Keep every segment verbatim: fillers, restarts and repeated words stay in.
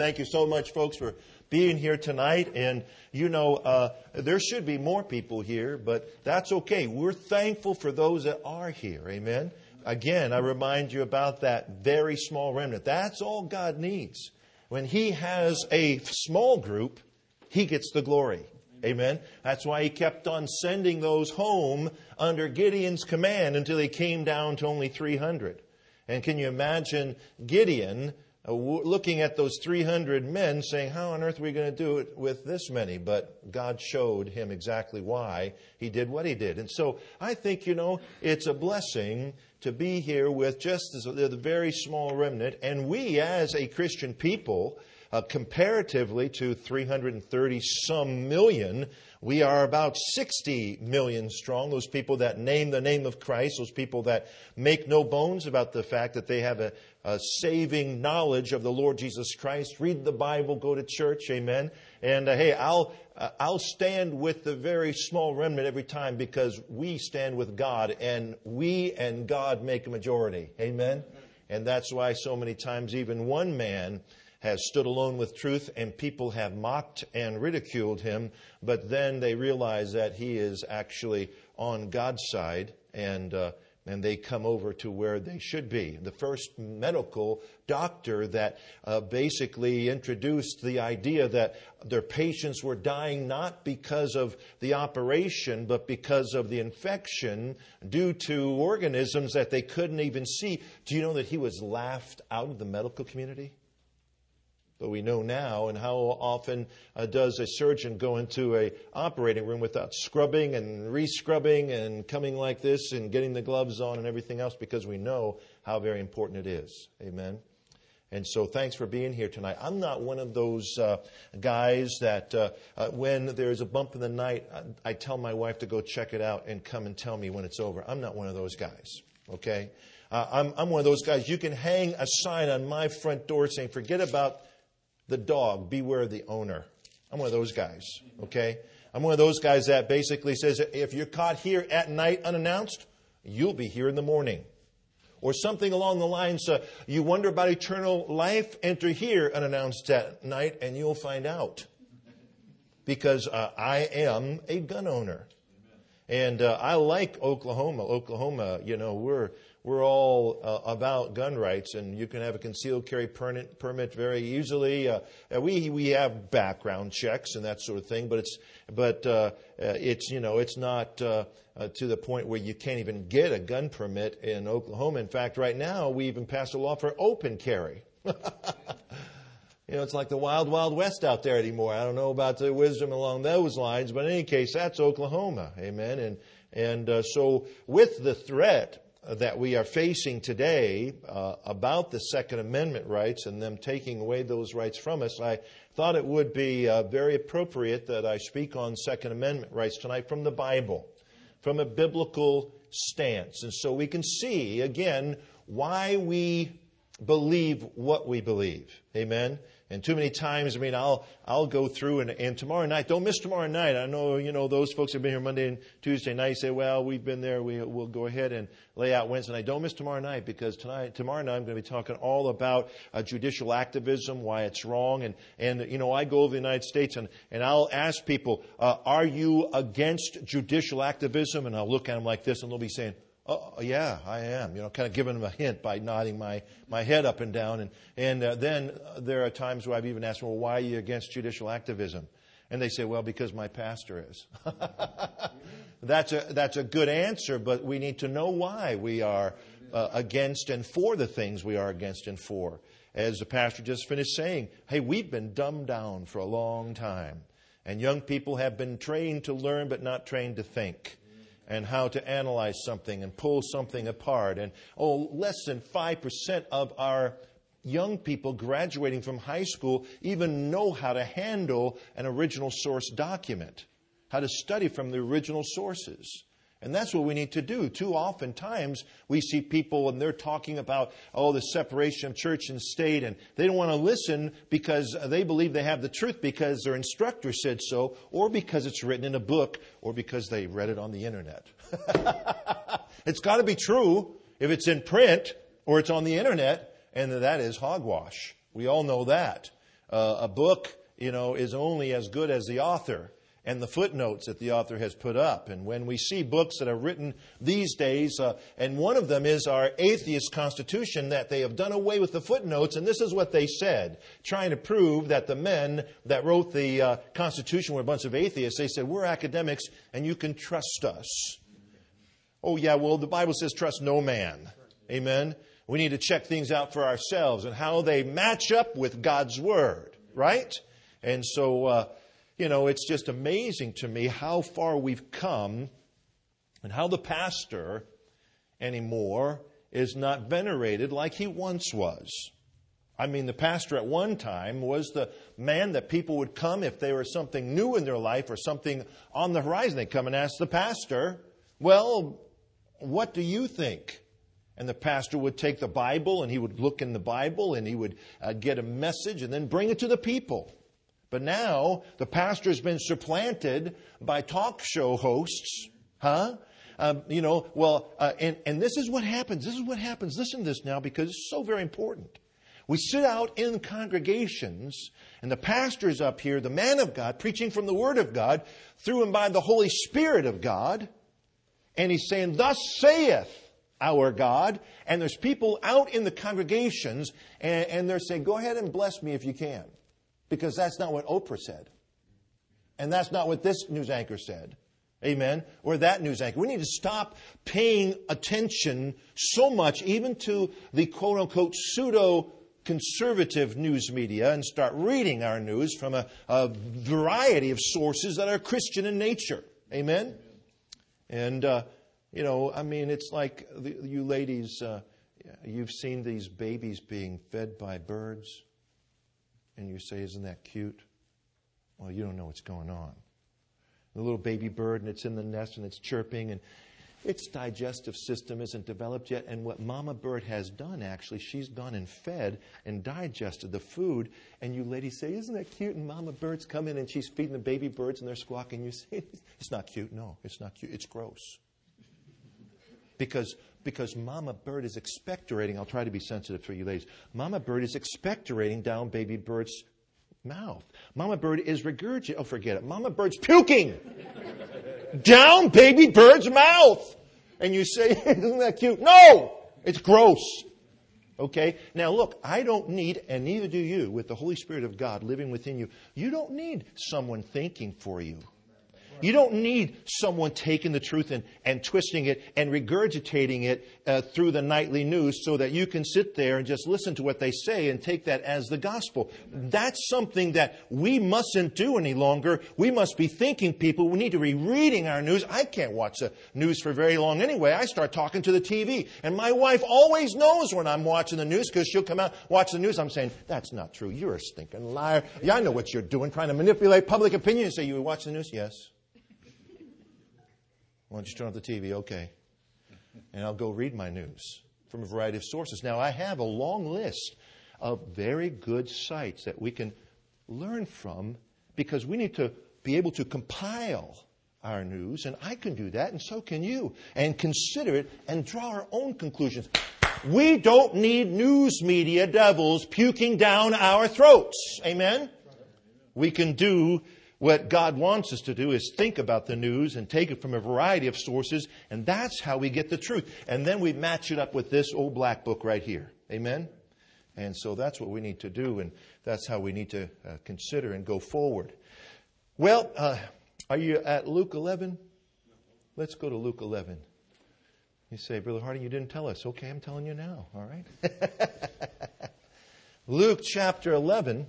Thank you so much, folks, for being here tonight. And, you know, uh, there should be more people here, but that's okay. We're thankful for those that are here. Amen. Again, I remind you about that very small remnant. That's all God needs. When He has a small group, He gets the glory. Amen. That's why He kept on sending those home under Gideon's command until He came down to only three hundred. And can you imagine Gideon uh, w- looking at those three hundred men saying, how on earth are we going to do it with this many? But God showed him exactly why He did what He did. And so I think, you know, it's a blessing to be here with just as a, the very small remnant. And we as a Christian people, Uh, comparatively to three hundred thirty some million, we are about sixty million strong. Those people that name the name of Christ, those people that make no bones about the fact that they have a, a saving knowledge of the Lord Jesus Christ. Read the Bible, go to church, amen. And uh, hey, I'll uh, I'll stand with the very small remnant every time because we stand with God, and we and God make a majority, amen. And that's why so many times even one man has stood alone with truth, and people have mocked and ridiculed him, but then they realize that he is actually on God's side, and uh, and they come over to where they should be. The first medical doctor that uh, basically introduced the idea that their patients were dying not because of the operation, but because of the infection due to organisms that they couldn't even see. Do you know that he was laughed out of the medical community? But we know now, and how often uh, does a surgeon go into a operating room without scrubbing and re-scrubbing and coming like this and getting the gloves on and everything else, because we know how very important it is. Amen. And so thanks for being here tonight. I'm not one of those uh, guys that uh, uh, when there's a bump in the night, I, I tell my wife to go check it out and come and tell me when it's over. I'm not one of those guys, okay? Uh, I'm, I'm one of those guys. You can hang a sign on my front door saying, forget about the dog, beware the owner. I'm one of those guys, okay? I'm one of those guys that basically says, if you're caught here at night unannounced, you'll be here in the morning. Or something along the lines, uh, you wonder about eternal life, enter here unannounced at night, and you'll find out. Because uh, I am a gun owner. And uh, I like Oklahoma. Oklahoma, you know, we're we're all uh, about gun rights, and you can have a concealed carry permit, permit very easily. Uh, we we have background checks and that sort of thing, but it's but uh, it's you know it's not uh, uh, to the point where you can't even get a gun permit in Oklahoma. In fact, right now we even passed a law for open carry. You know, it's like the wild, wild west out there anymore. I don't know about the wisdom along those lines, but in any case, that's Oklahoma. Amen. And and uh, so with the threat that we are facing today uh, about the Second Amendment rights and them taking away those rights from us, I thought it would be uh, very appropriate that I speak on Second Amendment rights tonight from the Bible, from a biblical stance. And so we can see, again, why we believe what we believe. Amen. And too many times, I mean, I'll I'll go through and, and tomorrow night, don't miss tomorrow night. I know, you know, those folks have been here Monday and Tuesday night say, well, we've been there. We, we'll go ahead and lay out Wednesday night. Don't miss tomorrow night, because tonight, tomorrow night I'm going to be talking all about uh, judicial activism, why it's wrong. And, and you know, I go over the United States and, and I'll ask people, uh, are you against judicial activism? And I'll look at them like this and they'll be saying, oh, yeah, I am. You know, kind of giving them a hint by nodding my, my head up and down. And, and uh, then there are times where I've even asked them, well, why are you against judicial activism? And they say, well, because my pastor is. That's a, that's a good answer, but we need to know why we are uh, against and for the things we are against and for. As the pastor just finished saying, hey, we've been dumbed down for a long time. And young people have been trained to learn but not trained to think. And how to analyze something and pull something apart. And, oh, less than five percent of our young people graduating from high school even know how to handle an original source document, how to study from the original sources. And that's what we need to do. Too often times we see people and they're talking about, oh, the separation of church and state, and they don't want to listen because they believe they have the truth because their instructor said so, or because it's written in a book, or because they read it on the internet. It's got to be true if it's in print or it's on the internet, and that is hogwash. We all know that. uh, a book, you know, is only as good as the author and the footnotes that the author has put up. And when we see books that are written these days, uh, and one of them is our atheist constitution, that they have done away with the footnotes, and this is what they said, trying to prove that the men that wrote the uh, Constitution were a bunch of atheists. They said, we're academics, and you can trust us. Oh, yeah, well, the Bible says trust no man. Amen? We need to check things out for ourselves and how they match up with God's Word, right? And so, uh, you know, it's just amazing to me how far we've come and how the pastor anymore is not venerated like he once was. I mean, the pastor at one time was the man that people would come if there was something new in their life or something on the horizon. They'd come and ask the pastor, well, what do you think? And the pastor would take the Bible and he would look in the Bible and he would uh, get a message and then bring it to the people. But now the pastor has been supplanted by talk show hosts. Huh? Um, you know, well, uh, and, and this is what happens. This is what happens. Listen to this now because it's so very important. We sit out in congregations and the pastor is up here, the man of God, preaching from the Word of God through and by the Holy Spirit of God. And he's saying, thus saith our God. And there's people out in the congregations and, and they're saying, go ahead and bless me if you can. Because that's not what Oprah said. And that's not what this news anchor said. Amen? Or that news anchor. We need to stop paying attention so much, even to the quote-unquote pseudo-conservative news media, and start reading our news from a, a variety of sources that are Christian in nature. Amen? And, uh, you know, I mean, it's like the, you ladies, uh, you've seen these babies being fed by birds. And you say, isn't that cute? Well, you don't know what's going on. The little baby bird, and it's in the nest, and it's chirping, and its digestive system isn't developed yet. And what Mama Bird has done, actually, she's gone and fed and digested the food. And you ladies say, isn't that cute? And Mama Bird's come in, and she's feeding the baby birds, and they're squawking. You say, it's not cute. No, it's not cute. It's gross. Because Because Mama Bird is expectorating. I'll try to be sensitive for you ladies. Mama Bird is expectorating down baby bird's mouth. Mama Bird is regurgitating. Oh, forget it. Mama Bird's puking down baby bird's mouth. And you say, isn't that cute? No! It's gross. Okay? Now look, I don't need, and neither do you, with the Holy Spirit of God living within you, you don't need someone thinking for you. You don't need someone taking the truth and, and twisting it and regurgitating it uh, through the nightly news so that you can sit there and just listen to what they say and take that as the gospel. That's something that we mustn't do any longer. We must be thinking people. We need to be reading our news. I can't watch the news for very long anyway. I start talking to the T V. And my wife always knows when I'm watching the news because she'll come out, watch the news. I'm saying, that's not true. You're a stinking liar. Yeah, I know what you're doing, trying to manipulate public opinion. You say, you watch the news? Yes. Why don't you turn off the T V? Okay. And I'll go read my news from a variety of sources. Now, I have a long list of very good sites that we can learn from because we need to be able to compile our news. And I can do that, and so can you. And consider it and draw our own conclusions. We don't need news media devils puking down our throats. Amen? We can do what God wants us to do is think about the news and take it from a variety of sources, and that's how we get the truth. And then we match it up with this old black book right here. Amen? And so that's what we need to do, and that's how we need to uh, consider and go forward. Well, uh, are you at Luke eleven? Let's go to Luke eleven. You say, Brother Harding, you didn't tell us. Okay, I'm telling you now. All right? Luke chapter eleven.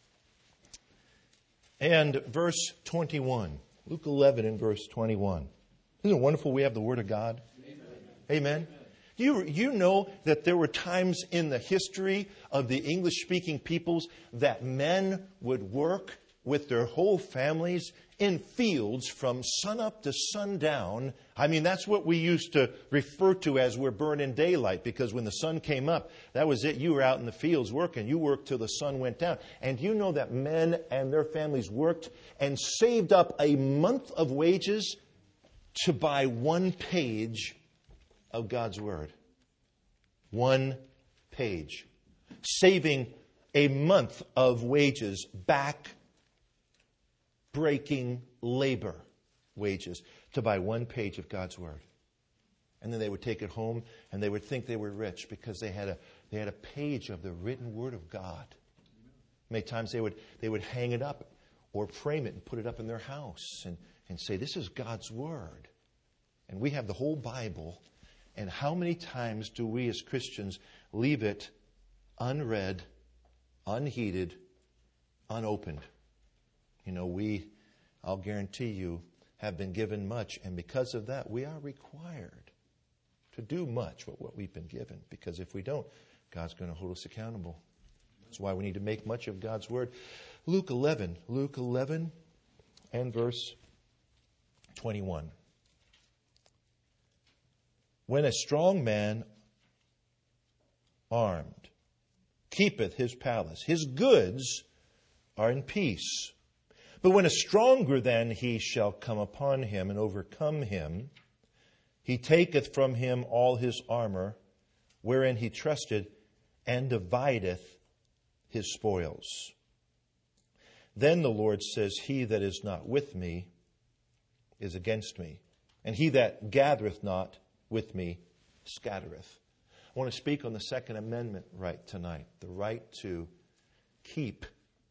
And verse twenty-one. Luke eleven and verse twenty-one. Isn't it wonderful we have the Word of God? Amen. Amen. You, you know that there were times in the history of the English-speaking peoples that men would work with their whole families in fields from sunup to sundown. I mean, that's what we used to refer to as we're burning daylight, because when the sun came up, that was it. You were out in the fields working. You worked till the sun went down. And you know that men and their families worked and saved up a month of wages to buy one page of God's Word. One page. Saving a month of wages, back-breaking labor wages, to buy one page of God's Word. And then they would take it home and they would think they were rich because they had a they had a page of the written Word of God. Many times they would they would hang it up or frame it and put it up in their house and, and say, this is God's Word. And we have the whole Bible. And how many times do we as Christians leave it unread, unheeded, unopened? You know, we, I'll guarantee you, have been given much. And because of that, we are required to do much with what we've been given. Because if we don't, God's going to hold us accountable. That's why we need to make much of God's Word. Luke eleven. Luke eleven and verse twenty-one. When a strong man armed keepeth his palace, his goods are in peace. But when a stronger than he shall come upon him and overcome him, he taketh from him all his armor, wherein he trusted, and divideth his spoils. Then the Lord says, he that is not with me is against me, and he that gathereth not with me scattereth. I want to speak on the Second Amendment right tonight, the right to keep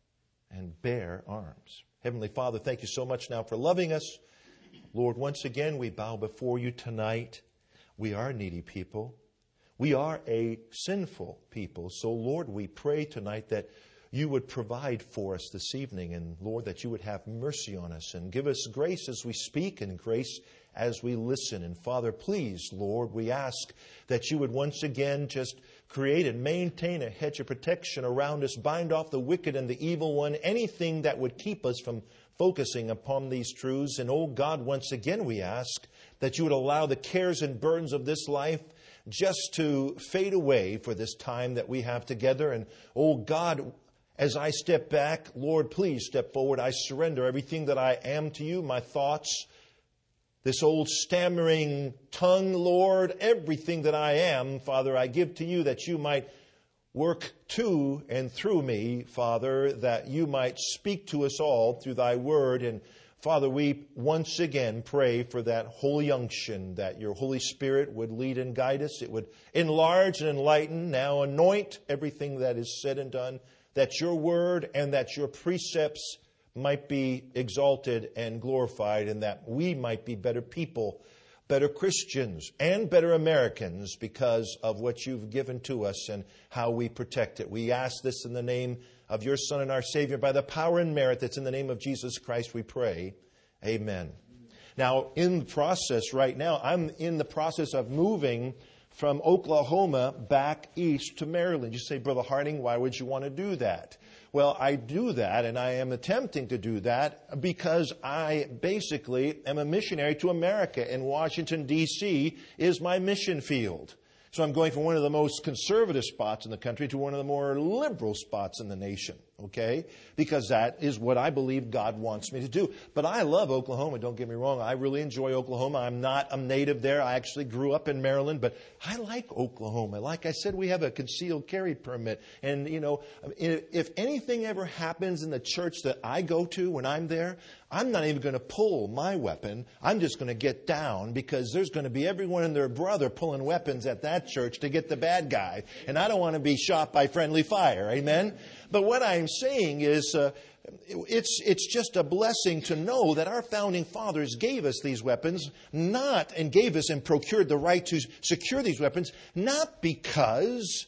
and bear arms. Heavenly Father, thank you so much now for loving us. Lord, once again, we bow before you tonight. We are needy people. We are a sinful people. So, Lord, we pray tonight that you would provide for us this evening. And, Lord, that you would have mercy on us and give us grace as we speak and grace as we listen. And, Father, please, Lord, we ask that you would once again just create and maintain a hedge of protection around us, bind off the wicked and the evil one, anything that would keep us from focusing upon these truths. And, oh God, once again we ask that you would allow the cares and burdens of this life just to fade away for this time that we have together. And, oh God, as I step back, Lord, please step forward. I surrender everything that I am to you, my thoughts, this old stammering tongue, Lord, everything that I am, Father, I give to you that you might work to and through me, Father, that you might speak to us all through thy word. And Father, we once again pray for that holy unction, that your Holy Spirit would lead and guide us. It would enlarge and enlighten, now anoint everything that is said and done, that your word and that your precepts might be exalted and glorified, and that we might be better people, better Christians, and better Americans because of what you've given to us and how we protect it. We ask this in the name of your Son and our Savior, by the power and merit that's in the name of Jesus Christ, we pray. Amen. Now, in the process right now, I'm in the process of moving from Oklahoma back east to Maryland. You say, Brother Harding, why would you want to do that? Well, I do that, and I am attempting to do that because I basically am a missionary to America, and Washington, D C is my mission field. So I'm going from one of the most conservative spots in the country to one of the more liberal spots in the nation, okay? Because that is what I believe God wants me to do. But I love Oklahoma, don't get me wrong. I really enjoy Oklahoma. I'm not a native there. I actually grew up in Maryland, but I like Oklahoma. Like I said, we have a concealed carry permit. And, you know, if anything ever happens in the church that I go to when I'm there, I'm not even going to pull my weapon. I'm just going to get down because there's going to be everyone and their brother pulling weapons at that church to get the bad guy. And I don't want to be shot by friendly fire. Amen? But what I'm saying is uh, it's it's just a blessing to know that our founding fathers gave us these weapons, not and gave us and procured the right to secure these weapons, not because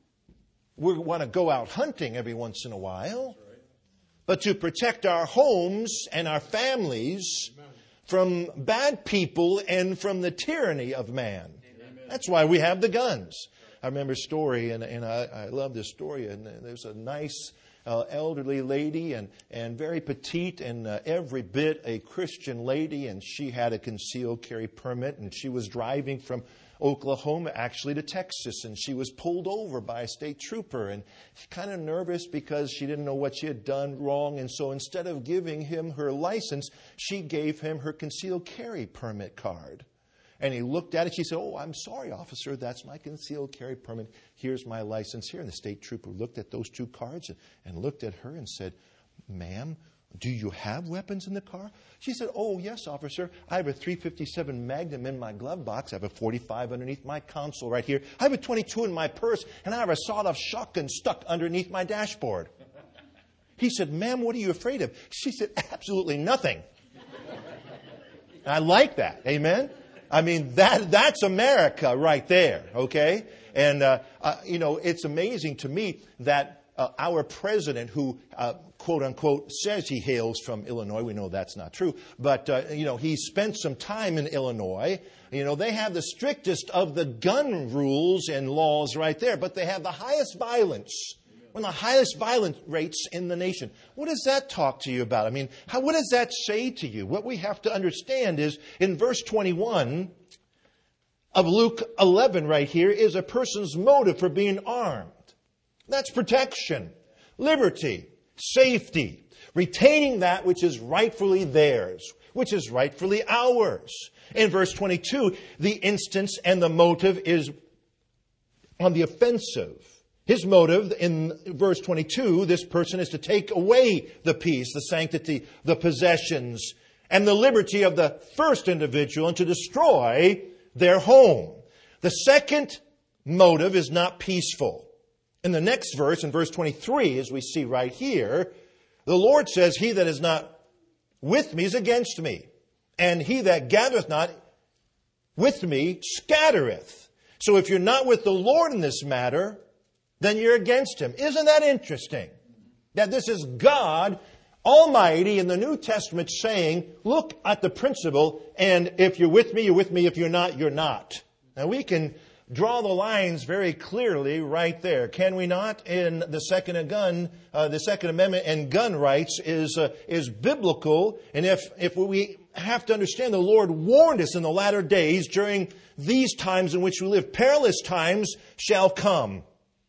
we want to go out hunting every once in a while, but to protect our homes and our families from bad people and from the tyranny of man. Amen. That's why we have the guns. I remember a story, and, and I, I love this story. And there's a nice uh, elderly lady and, and very petite and uh, every bit a Christian lady. And she had a concealed carry permit, and she was driving from Oklahoma actually to Texas, and she was pulled over by a state trooper, and kind of nervous because she didn't know what she had done wrong. And so instead of giving him her license, she gave him her concealed carry permit card. And he looked at it. She said, oh, I'm sorry, officer. That's my concealed carry permit. Here's my license here. And the state trooper looked at those two cards and, and looked at her and said, ma'am, do you have weapons in the car? She said, oh, yes, officer. I have a three fifty-seven Magnum in my glove box. I have a forty-five underneath my console right here. I have a twenty-two in my purse. And I have a sawed-off shotgun stuck underneath my dashboard. He said, ma'am, what are you afraid of? She said, absolutely nothing. I like that. Amen? I mean, that that's America right there, okay? And, uh, uh, you know, it's amazing to me that uh, our president, who, uh, quote unquote, says he hails from Illinois, we know that's not true, but, uh, you know, he spent some time in Illinois. You know, they have the strictest of the gun rules and laws right there, but they have the highest violence. One of the highest violence rates in the nation. What does that talk to you about? I mean, how, what does that say to you? What we have to understand is in verse twenty-one of Luke eleven right here is a person's motive for being armed. That's protection, liberty, safety, retaining that which is rightfully theirs, which is rightfully ours. In verse twenty-two, the instance and the motive is on the offensive. His motive in verse twenty-two, this person is to take away the peace, the sanctity, the possessions, and the liberty of the first individual and to destroy their home. The second motive is not peaceful. In the next verse, in verse twenty-three, as we see right here, the Lord says, he that is not with me is against me, and he that gathereth not with me scattereth. So if you're not with the Lord in this matter, then you're against him. Isn't that interesting? That this is God Almighty in the New Testament saying, look at the principle, and if you're with me, you're with me. If you're not, you're not. Now we can draw the lines very clearly right there, can we not? In the Second Gun, uh, the Second Amendment and gun rights is uh, is biblical, and if if we have to understand, the Lord warned us in the latter days during these times in which we live, perilous times shall come.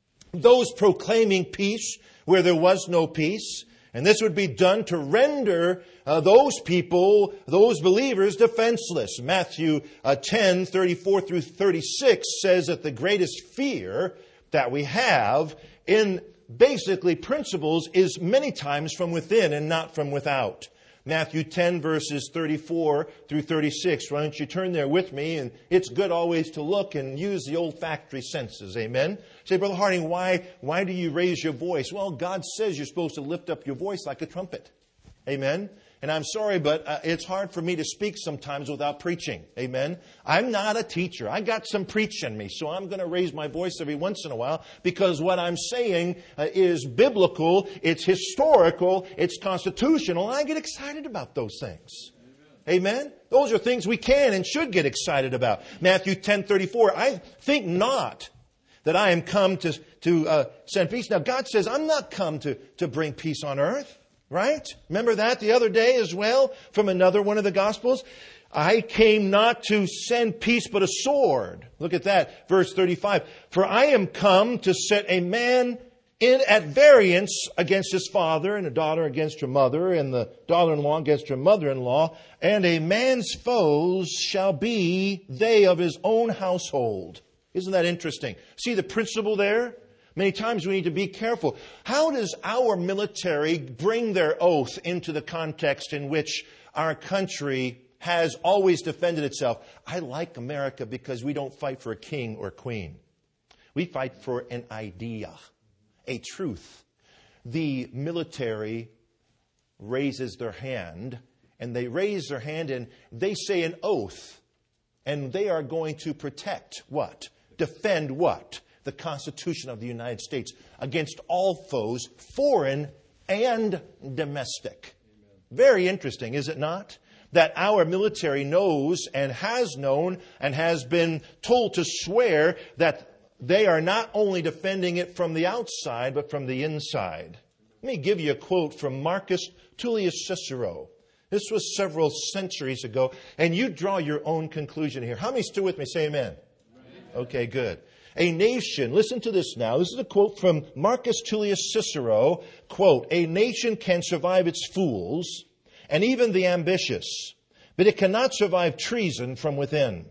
Those proclaiming peace where there was no peace. And this would be done to render uh, those people, those believers, defenseless. Matthew uh, ten, thirty-four through thirty-six says that the greatest fear that we have in basically principles is many times from within and not from without. Matthew ten, verses thirty-four through thirty-six. Why don't you turn there with me? And it's good always to look and use the olfactory senses. Amen? Say, Brother Harding, why, why do you raise your voice? Well, God says you're supposed to lift up your voice like a trumpet. Amen? And I'm sorry, but uh, it's hard for me to speak sometimes without preaching. Amen? I'm not a teacher. I got some preach in me, so I'm going to raise my voice every once in a while because what I'm saying uh, is biblical, it's historical, it's constitutional, and I get excited about those things. Amen? Amen? Those are things we can and should get excited about. Matthew ten, thirty-four, I think not that I am come to, to uh, send peace. Now, God says, I'm not come to, to bring peace on earth. Right? Remember that the other day as well from another one of the Gospels? I came not to send peace but a sword. Look at that. Verse thirty-five. For I am come to set a man in at variance against his father, and a daughter against her mother, and the daughter-in-law against her mother-in-law. And a man's foes shall be they of his own household. Isn't that interesting? See the principle there? Many times we need to be careful. How does our military bring their oath into the context in which our country has always defended itself? I like America because we don't fight for a king or queen. We fight for an idea, a truth. The military raises their hand, and they raise their hand and they say an oath. And they are going to protect what? Defend what? The Constitution of the United States against all foes, foreign and domestic. Amen. Very interesting, is it not? That our military knows and has known and has been told to swear that they are not only defending it from the outside, but from the inside. Let me give you a quote from Marcus Tullius Cicero. This was several centuries ago, and you draw your own conclusion here. How many still with me? Say amen. Amen. Okay, good. A nation, listen to this now. This is a quote from Marcus Tullius Cicero. Quote, a nation can survive its fools and even the ambitious, but it cannot survive treason from within.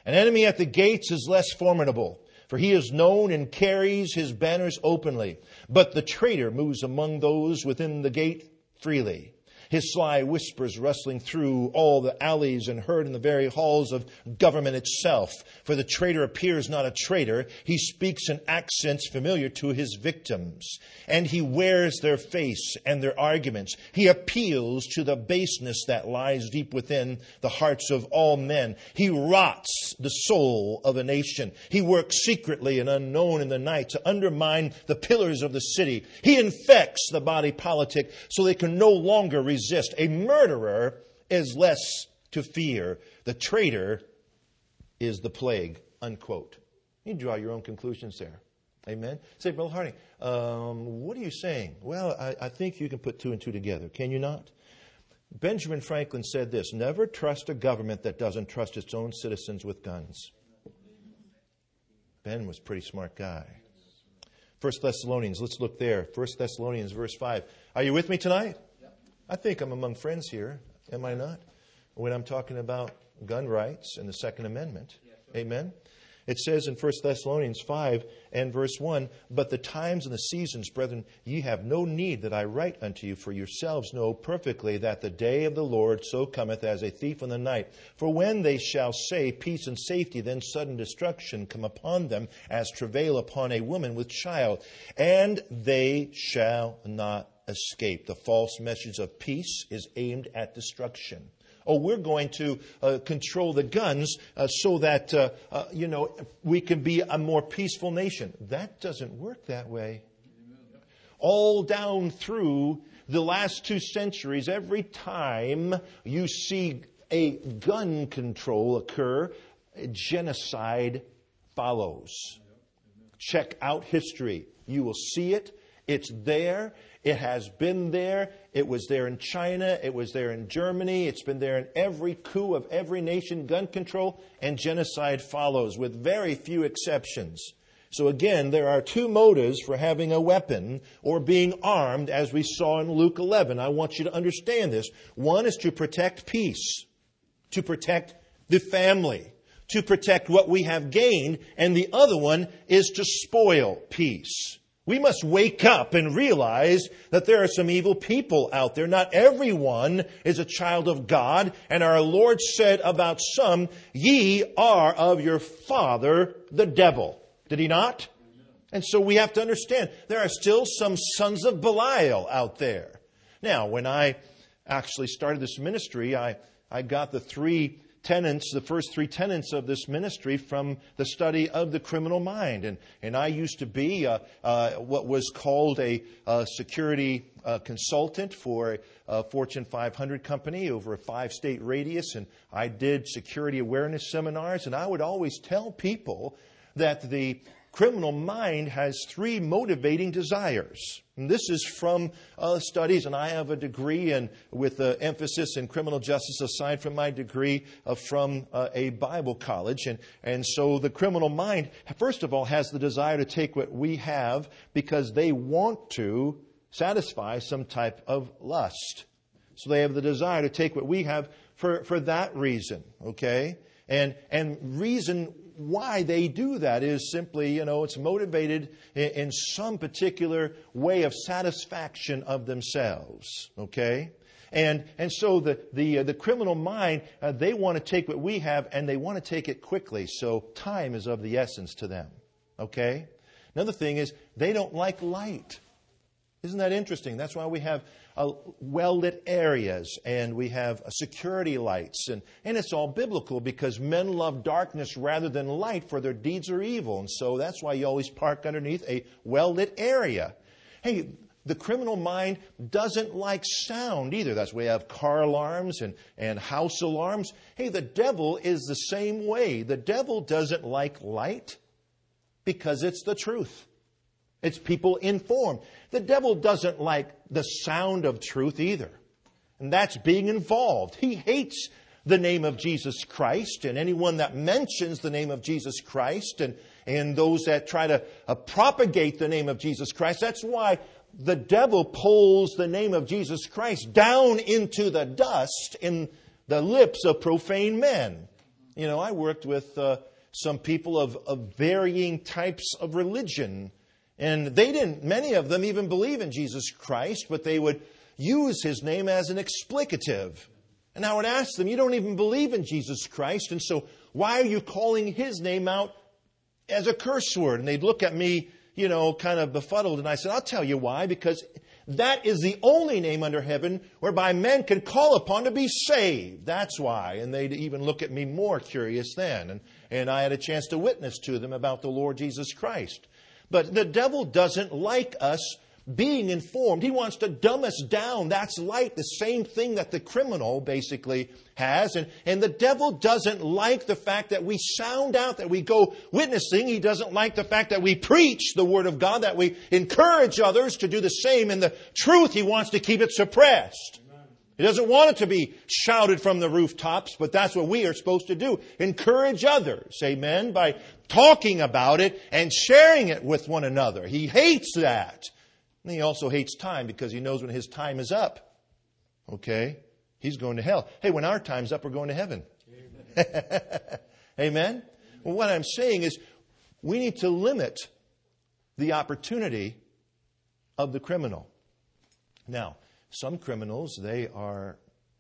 An enemy at the gates is less formidable, for he is known and carries his banners openly. But the traitor moves among those within the gate freely. His sly whispers rustling through all the alleys and heard in the very halls of government itself. For the traitor appears not a traitor. He speaks in accents familiar to his victims. And he wears their face and their arguments. He appeals to the baseness that lies deep within the hearts of all men. He rots the soul of a nation. He works secretly and unknown in the night to undermine the pillars of the city. He infects the body politic so they can no longer resist. A murderer is less to fear. The traitor is the plague. Unquote. You draw your own conclusions there. Amen. Say, Brother Harding, um, what are you saying? Well, I, I think you can put two and two together. Can you not? Benjamin Franklin said this: never trust a government that doesn't trust its own citizens with guns. Ben was a pretty smart guy. First Thessalonians, let's look there. First Thessalonians verse five. Are you with me tonight? I think I'm among friends here, am I not? When I'm talking about gun rights and the Second Amendment. Amen? It says in First Thessalonians five and verse one, but the times and the seasons, brethren, ye have no need that I write unto you, for yourselves know perfectly that the day of the Lord so cometh as a thief in the night. For when they shall say peace and safety, then sudden destruction come upon them as travail upon a woman with child, and they shall not escape. The false message of peace is aimed at destruction. Oh, we're going to uh, control the guns uh, so that, uh, uh, you know, we can be a more peaceful nation. That doesn't work that way. All down through the last two centuries, every time you see a gun control occur, genocide follows. Check out history. You will see it. It's there. It has been there. It was there in China. It was there in Germany. It's been there in every coup of every nation. Gun control and genocide follows, with very few exceptions. So again, there are two motives for having a weapon or being armed, as we saw in Luke eleven. I want you to understand this. One is to protect peace, to protect the family, to protect what we have gained, and the other one is to spoil peace. We must wake up and realize that there are some evil people out there. Not everyone is a child of God. And our Lord said about some, ye are of your father, the devil. Did he not? And so we have to understand there are still some sons of Belial out there. Now, when I actually started this ministry, I, I got the three tenets, the first three tenets of this ministry from the study of the criminal mind. And, and I used to be uh, uh, what was called a uh, security uh, consultant for a, a Fortune five hundred company over a five-state radius. And I did security awareness seminars. And I would always tell people that the criminal mind has three motivating desires. And this is from uh, studies, and I have a degree in, with uh, emphasis in criminal justice aside from my degree uh, from uh, a Bible college. And, and so the criminal mind, first of all, has the desire to take what we have because they want to satisfy some type of lust. So they have the desire to take what we have for, for that reason, okay? And, and reason why they do that is simply, you know, it's motivated in, in some particular way of satisfaction of themselves, okay? And and so the the uh, the criminal mind, uh, they want to take what we have and they want to take it quickly. So time is of the essence to them, okay? Another thing is they don't like light. Isn't that interesting? That's why we have uh, well-lit areas and we have uh, security lights. And, and it's all biblical because men love darkness rather than light, for their deeds are evil. And so that's why you always park underneath a well-lit area. Hey, the criminal mind doesn't like sound either. That's why we have car alarms and, and house alarms. Hey, the devil is the same way. The devil doesn't like light because it's the truth. It's people informed. The devil doesn't like the sound of truth either. And that's being involved. He hates the name of Jesus Christ and anyone that mentions the name of Jesus Christ and, and those that try to uh, propagate the name of Jesus Christ. That's why the devil pulls the name of Jesus Christ down into the dust in the lips of profane men. You know, I worked with uh, some people of, of varying types of religion. And they didn't, many of them even believe in Jesus Christ, but they would use His name as an explicative. And I would ask them, you don't even believe in Jesus Christ, and so why are you calling His name out as a curse word? And they'd look at me, you know, kind of befuddled, and I said, I'll tell you why, because that is the only name under heaven whereby men can call upon to be saved. That's why. And they'd even look at me more curious then. And, and I had a chance to witness to them about the Lord Jesus Christ. But the devil doesn't like us being informed. He wants to dumb us down. That's like the same thing that the criminal basically has. And, and the devil doesn't like the fact that we sound out, that we go witnessing. He doesn't like the fact that we preach the Word of God, that we encourage others to do the same. And the truth, he wants to keep it suppressed. Amen. He doesn't want it to be shouted from the rooftops, but that's what we are supposed to do. Encourage others, amen, by talking about it and sharing it with one another. He hates that. And he also hates time because he knows when his time is up. Okay? He's going to hell. Hey, when our time's up, we're going to heaven. Amen? Amen? Well, what I'm saying is we need to limit the opportunity of the criminal. Now, some criminals, they are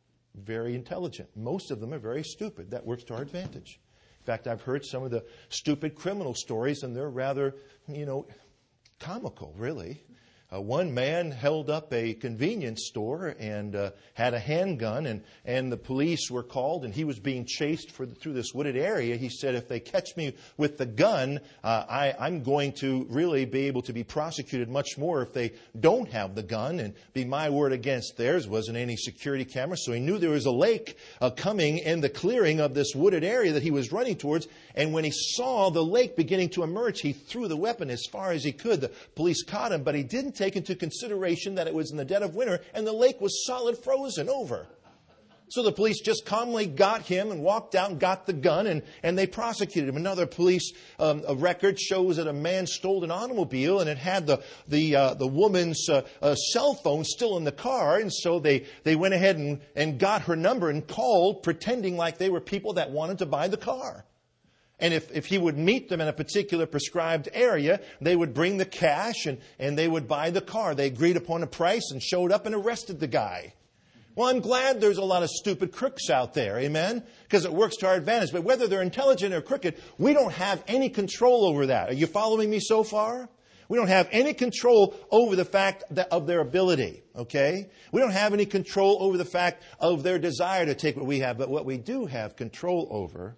very intelligent. Most of them are very stupid. That works to our advantage. In fact, I've heard some of the stupid criminal stories, and they're rather, you know, comical, really. Uh, one man held up a convenience store and uh, had a handgun, and, and the police were called, and he was being chased for the, through this wooded area. He said, if they catch me with the gun, uh, I, I'm going to really be able to be prosecuted much more if they don't have the gun, and be my word against theirs. Wasn't any security camera, so he knew there was a lake uh, coming in the clearing of this wooded area that he was running towards, and when he saw the lake beginning to emerge, he threw the weapon as far as he could. The police caught him, but he didn't take into consideration that it was in the dead of winter and the lake was solid frozen over. So the police just calmly got him and walked out and got the gun, and, and they prosecuted him. Another police um, a record shows that a man stole an automobile, and it had the the uh, the woman's uh, uh, cell phone still in the car, and so they, they went ahead and, and got her number and called, pretending like they were people that wanted to buy the car. And if, if he would meet them in a particular prescribed area, they would bring the cash and, and they would buy the car. They agreed upon a price and showed up and arrested the guy. Well, I'm glad there's a lot of stupid crooks out there, amen? Because it works to our advantage. But whether they're intelligent or crooked, we don't have any control over that. Are you following me so far? We don't have any control over the fact that of their ability, okay? We don't have any control over the fact of their desire to take what we have. But what we do have control over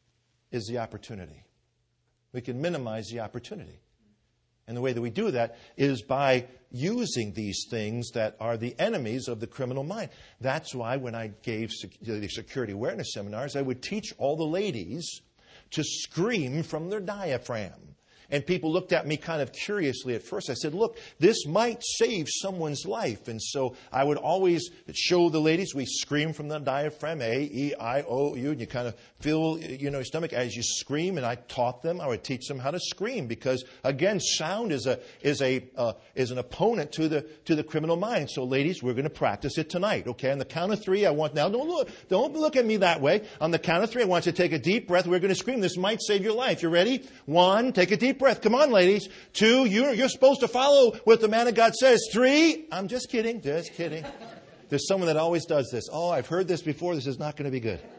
is the opportunity. We can minimize the opportunity. And the way that we do that is by using these things that are the enemies of the criminal mind. That's why when I gave the security awareness seminars, I would teach all the ladies to scream from their diaphragm. And people looked at me kind of curiously at first. I said, look, this might save someone's life. And so I would always show the ladies, we scream from the diaphragm, A, E, I, O, U. And you kind of feel, you know, your stomach as you scream. And I taught them, I would teach them how to scream. Because, again, sound is a is a uh, is an opponent to the to the criminal mind. So, ladies, we're going to practice it tonight. Okay, on the count of three, I want, now don't look, don't look at me that way. On the count of three, I want you to take a deep breath. We're going to scream. This might save your life. You ready? One, take a deep breath. Come on, ladies. Two, you're, you're supposed to follow what the man of God says. Three, I'm just kidding, just kidding. There's someone that always does this. Oh, I've heard this before. This is not going to be good.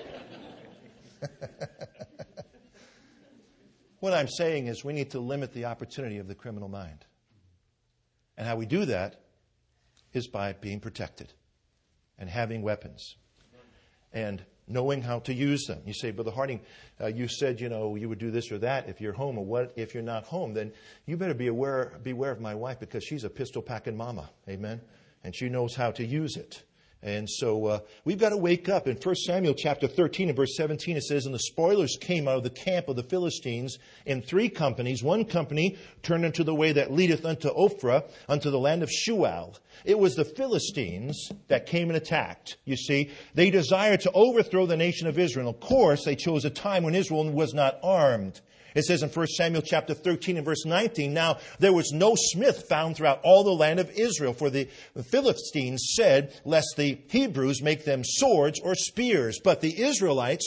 What I'm saying is we need to limit the opportunity of the criminal mind. And how we do that is by being protected and having weapons and knowing how to use them. You say, Brother Harding, uh, you said, you know, you would do this or that if you're home. Or what if you're not home? Then you better be aware, beware of my wife, because she's a pistol-packing mama. Amen? And she knows how to use it. And so uh, we've got to wake up. In First Samuel chapter thirteen and verse seventeen, it says, and the spoilers came out of the camp of the Philistines in three companies. One company turned into the way that leadeth unto Ophrah, unto the land of Shual. It was the Philistines that came and attacked. You see, they desired to overthrow the nation of Israel. And of course, they chose a time when Israel was not armed. It says in First Samuel chapter thirteen and verse nineteen, now there was no smith found throughout all the land of Israel, for the Philistines said, lest the Hebrews make them swords or spears. But the Israelites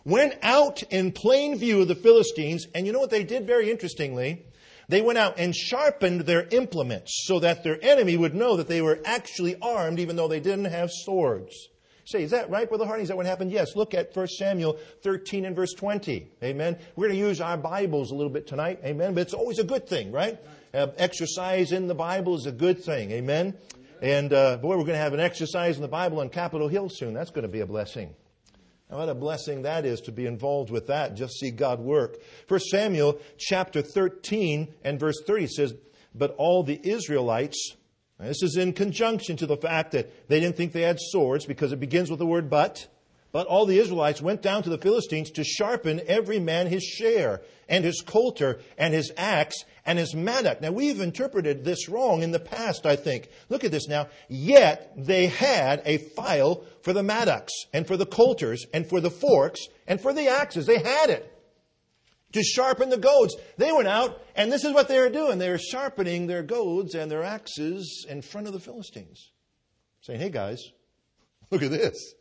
went out in plain view of the Philistines. And you know what they did very interestingly? They went out and sharpened their implements so that their enemy would know that they were actually armed even though they didn't have swords. Say, is that right, Brother Harding? Is that what happened? Yes. Look at First Samuel thirteen and verse twenty. Amen. We're going to use our Bibles a little bit tonight. Amen. But it's always a good thing, right? Uh, exercise in the Bible is a good thing. Amen. And uh, boy, we're going to have an exercise in the Bible on Capitol Hill soon. That's going to be a blessing. Now, what a blessing that is to be involved with that. Just see God work. First Samuel chapter thirteen and verse thirty says, but all the Israelites... Now, this is in conjunction to the fact that they didn't think they had swords, because it begins with the word but. But all the Israelites went down to the Philistines to sharpen every man his share, and his coulter, and his axe, and his mattock. Now, we've interpreted this wrong in the past, I think. Look at this now. Yet they had a file for the mattocks, and for the coulters, and for the forks, and for the axes. They had it to sharpen the goads. They went out, and this is what they were doing. They were sharpening their goads and their axes in front of the Philistines. Saying, hey guys, look at this.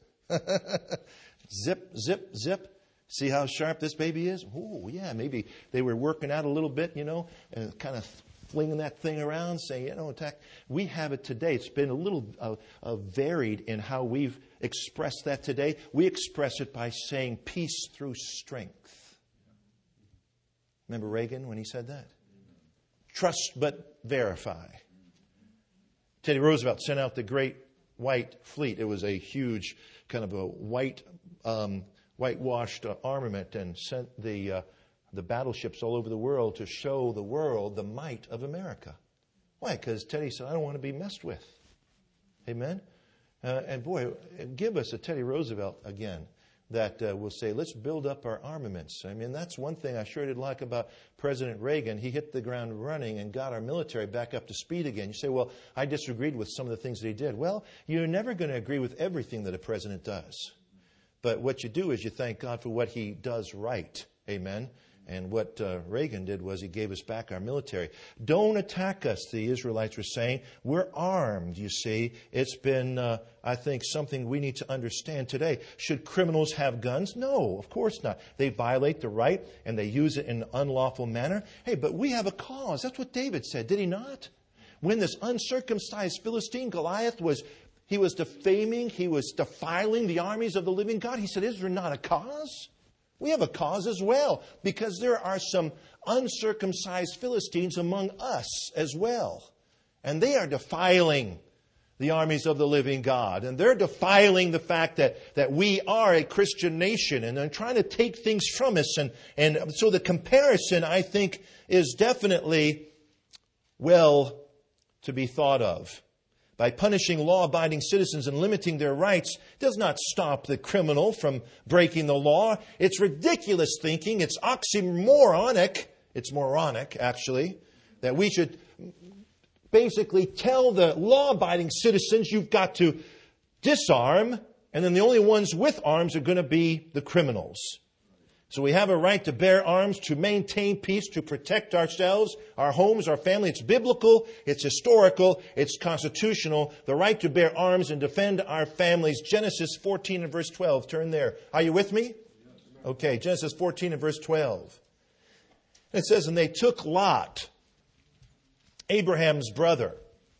Zip, zip, zip. See how sharp this baby is? Oh, yeah, maybe they were working out a little bit, you know, and kind of flinging that thing around, saying, you know, attack. We have it today. It's been a little uh, uh, varied in how we've expressed that today. We express it by saying peace through strength. Remember Reagan when he said that? Trust but verify. Teddy Roosevelt sent out the Great White Fleet. It was a huge kind of a white, um, whitewashed uh, armament, and sent the uh, the battleships all over the world to show the world the might of America. Why? Because Teddy said, I don't want to be messed with. Amen? Uh, and boy, give us a Teddy Roosevelt again that uh, will say, let's build up our armaments. I mean, that's one thing I sure did like about President Reagan. He hit the ground running and got our military back up to speed again. You say, well, I disagreed with some of the things that he did. Well, you're never going to agree with everything that a president does. But what you do is you thank God for what he does right. Amen. And what uh, Reagan did was he gave us back our military. Don't attack us, the Israelites were saying. We're armed, you see. It's been, uh, I think, something we need to understand today. Should criminals have guns? No, of course not. They violate the right and they use it in an unlawful manner. Hey, but we have a cause. That's what David said, did he not? When this uncircumcised Philistine Goliath was, he was defaming, he was defiling the armies of the living God, he said, is there not a cause? We have a cause as well, because there are some uncircumcised Philistines among us as well. And they are defiling the armies of the living God. And they're defiling the fact that, that we are a Christian nation. And they're trying to take things from us. And, and so the comparison, I think, is definitely well to be thought of. By punishing law-abiding citizens and limiting their rights does not stop the criminal from breaking the law. It's ridiculous thinking. It's oxymoronic. It's moronic, actually, that we should basically tell the law-abiding citizens you've got to disarm, and then the only ones with arms are going to be the criminals. So we have a right to bear arms, to maintain peace, to protect ourselves, our homes, our family. It's biblical, it's historical, it's constitutional. The right to bear arms and defend our families. Genesis fourteen and verse twelve. Turn there. Are you with me? Okay, Genesis fourteen and verse twelve. It says, and they took Lot, Abraham's brother,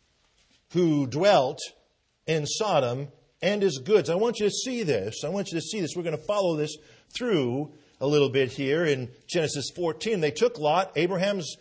who dwelt in Sodom, and his goods. I want you to see this. I want you to see this. We're going to follow this through a little bit here in Genesis fourteen. They took Lot, Abraham's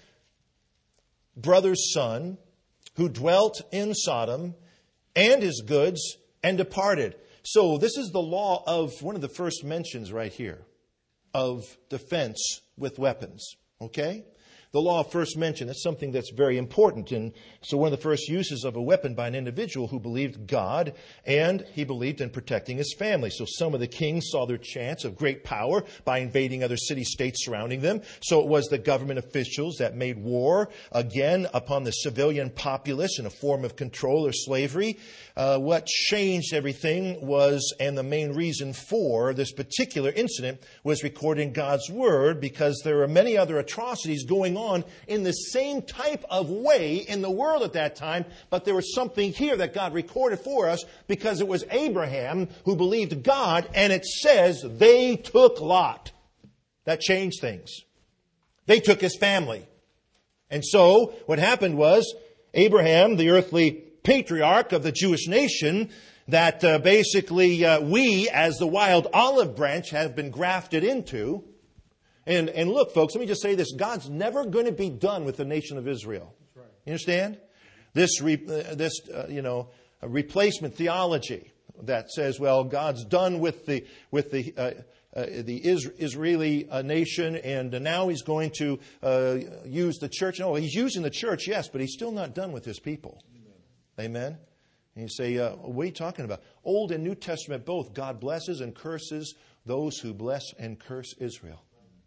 brother's son, who dwelt in Sodom, and his goods, and departed. So this is the law of one of the first mentions right here of defense with weapons. Okay? The law of first mention, that's something that's very important. And so one of the first uses of a weapon by an individual who believed God, and he believed in protecting his family. So some of the kings saw their chance of great power by invading other city-states surrounding them. So it was the government officials that made war, again, upon the civilian populace in a form of control or slavery. Uh, what changed everything was, and the main reason for this particular incident, was recorded in God's Word, because there are many other atrocities going on in the same type of way in the world at that time, but there was something here that God recorded for us because it was Abraham who believed God, and it says they took Lot. That changed things. They took his family. And so what happened was Abraham, the earthly patriarch of the Jewish nation, that uh, basically uh, we as the wild olive branch have been grafted into. And, and look, folks, let me just say this. God's never going to be done with the nation of Israel. That's right. You understand? This, re, uh, this uh, you know, replacement theology that says, well, God's done with the with the uh, uh, the Is- Israeli uh, nation, and uh, now He's going to uh, use the church. No, He's using the church, yes, but He's still not done with His people. Amen. Amen? And you say, uh, what are you talking about? Old and New Testament both. God blesses and curses those who bless and curse Israel.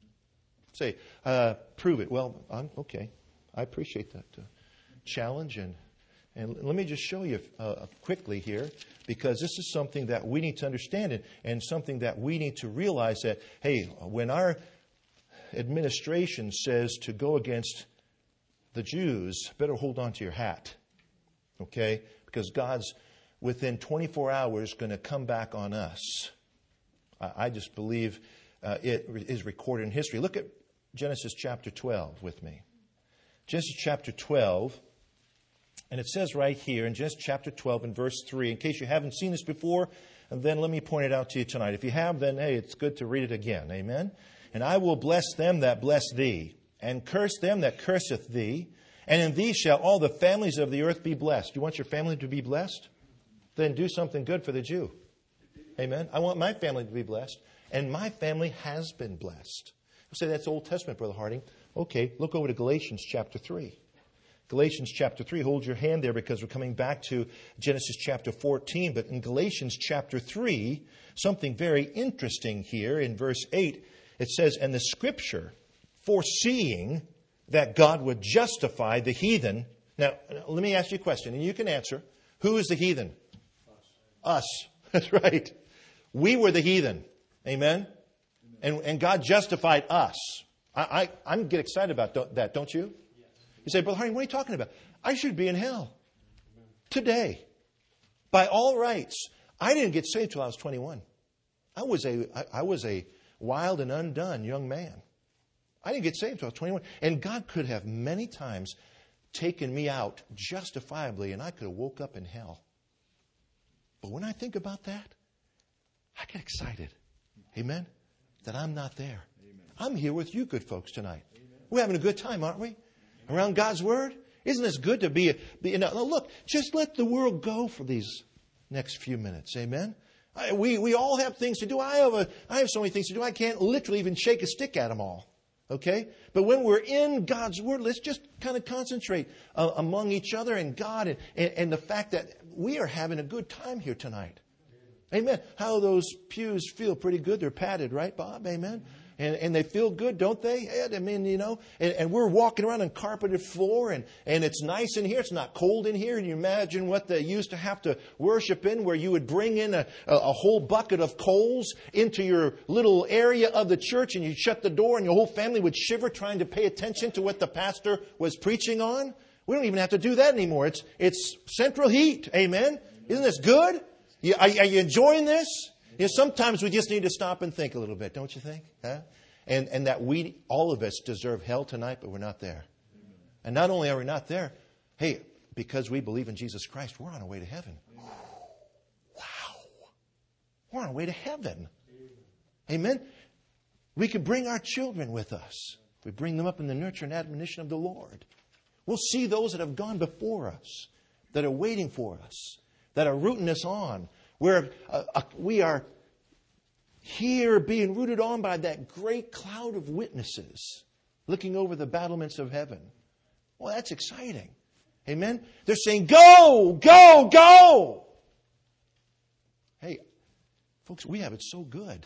Say, uh, prove it. Well, I'm okay. I appreciate that uh, challenge. And, and let me just show you uh, quickly here, because this is something that we need to understand and, and something that we need to realize that, hey, when our administration says to go against the Jews, better hold on to your hat. Okay? Because God's within twenty-four hours going to come back on us. I, I just believe uh, it is recorded in history. Look at Genesis chapter twelve with me. Genesis chapter twelve, and it says right here in Genesis chapter twelve and verse three, in case you haven't seen this before, and then let me point it out to you tonight. If you have, then hey, it's good to read it again. Amen? And I will bless them that bless thee, and curse them that curseth thee, and in thee shall all the families of the earth be blessed. You want your family to be blessed? Then do something good for the Jew. Amen? I want my family to be blessed, and my family has been blessed. You say that's Old Testament, Brother Harding. Okay, look over to Galatians chapter three. Galatians chapter three, hold your hand there because we're coming back to Genesis chapter fourteen. But in Galatians chapter three, something very interesting here in verse eight. It says, and the Scripture, foreseeing that God would justify the heathen. Now, let me ask you a question, and you can answer. Who is the heathen? Us. Us. That's right. We were the heathen. Amen? And, and God justified us. I, I, I get excited about that, don't you? You say, Brother Harding, what are you talking about? I should be in hell today. By all rights. I didn't get saved till I was twenty-one. I was a, I, I was a wild and undone young man. I didn't get saved till I was twenty-one. And God could have many times taken me out justifiably, and I could have woke up in hell. But when I think about that, I get excited. Amen? That I'm not there. Amen. I'm here with you good folks tonight. Amen. We're having a good time, aren't we? Around God's Word. Isn't this good to be, a, be you know, look, just let the world go for these next few minutes. Amen? I, we, we all have things to do. I have, a, I have so many things to do. I can't literally even shake a stick at them all. Okay? But when we're in God's Word, let's just kind of concentrate uh, among each other and God and, and, and the fact that we are having a good time here tonight. Amen. How those pews feel pretty good. They're padded, right, Bob? Amen. And, and they feel good, don't they, Ed? I mean, you know, and, and we're walking around on carpeted floor, and, and it's nice in here. It's not cold in here. And you imagine what they used to have to worship in, where you would bring in a, a, a whole bucket of coals into your little area of the church, and you'd shut the door, and your whole family would shiver trying to pay attention to what the pastor was preaching on. We don't even have to do that anymore. It's, it's central heat. Amen. Isn't this good? You, are, are you enjoying this? You know, sometimes we just need to stop and think a little bit, don't you think? Huh? And, and that we, all of us, deserve hell tonight, but we're not there. Amen. And not only are we not there, hey, because we believe in Jesus Christ, we're on our way to heaven. Amen. Wow. We're on our way to heaven. Amen. Amen. We could bring our children with us. We bring them up in the nurture and admonition of the Lord. We'll see those that have gone before us, that are waiting for us, that are rooting us on. We're, uh, uh, we are here being rooted on by that great cloud of witnesses looking over the battlements of heaven. Well, that's exciting. Amen? They're saying, go, go, go. Hey, folks, we have it so good.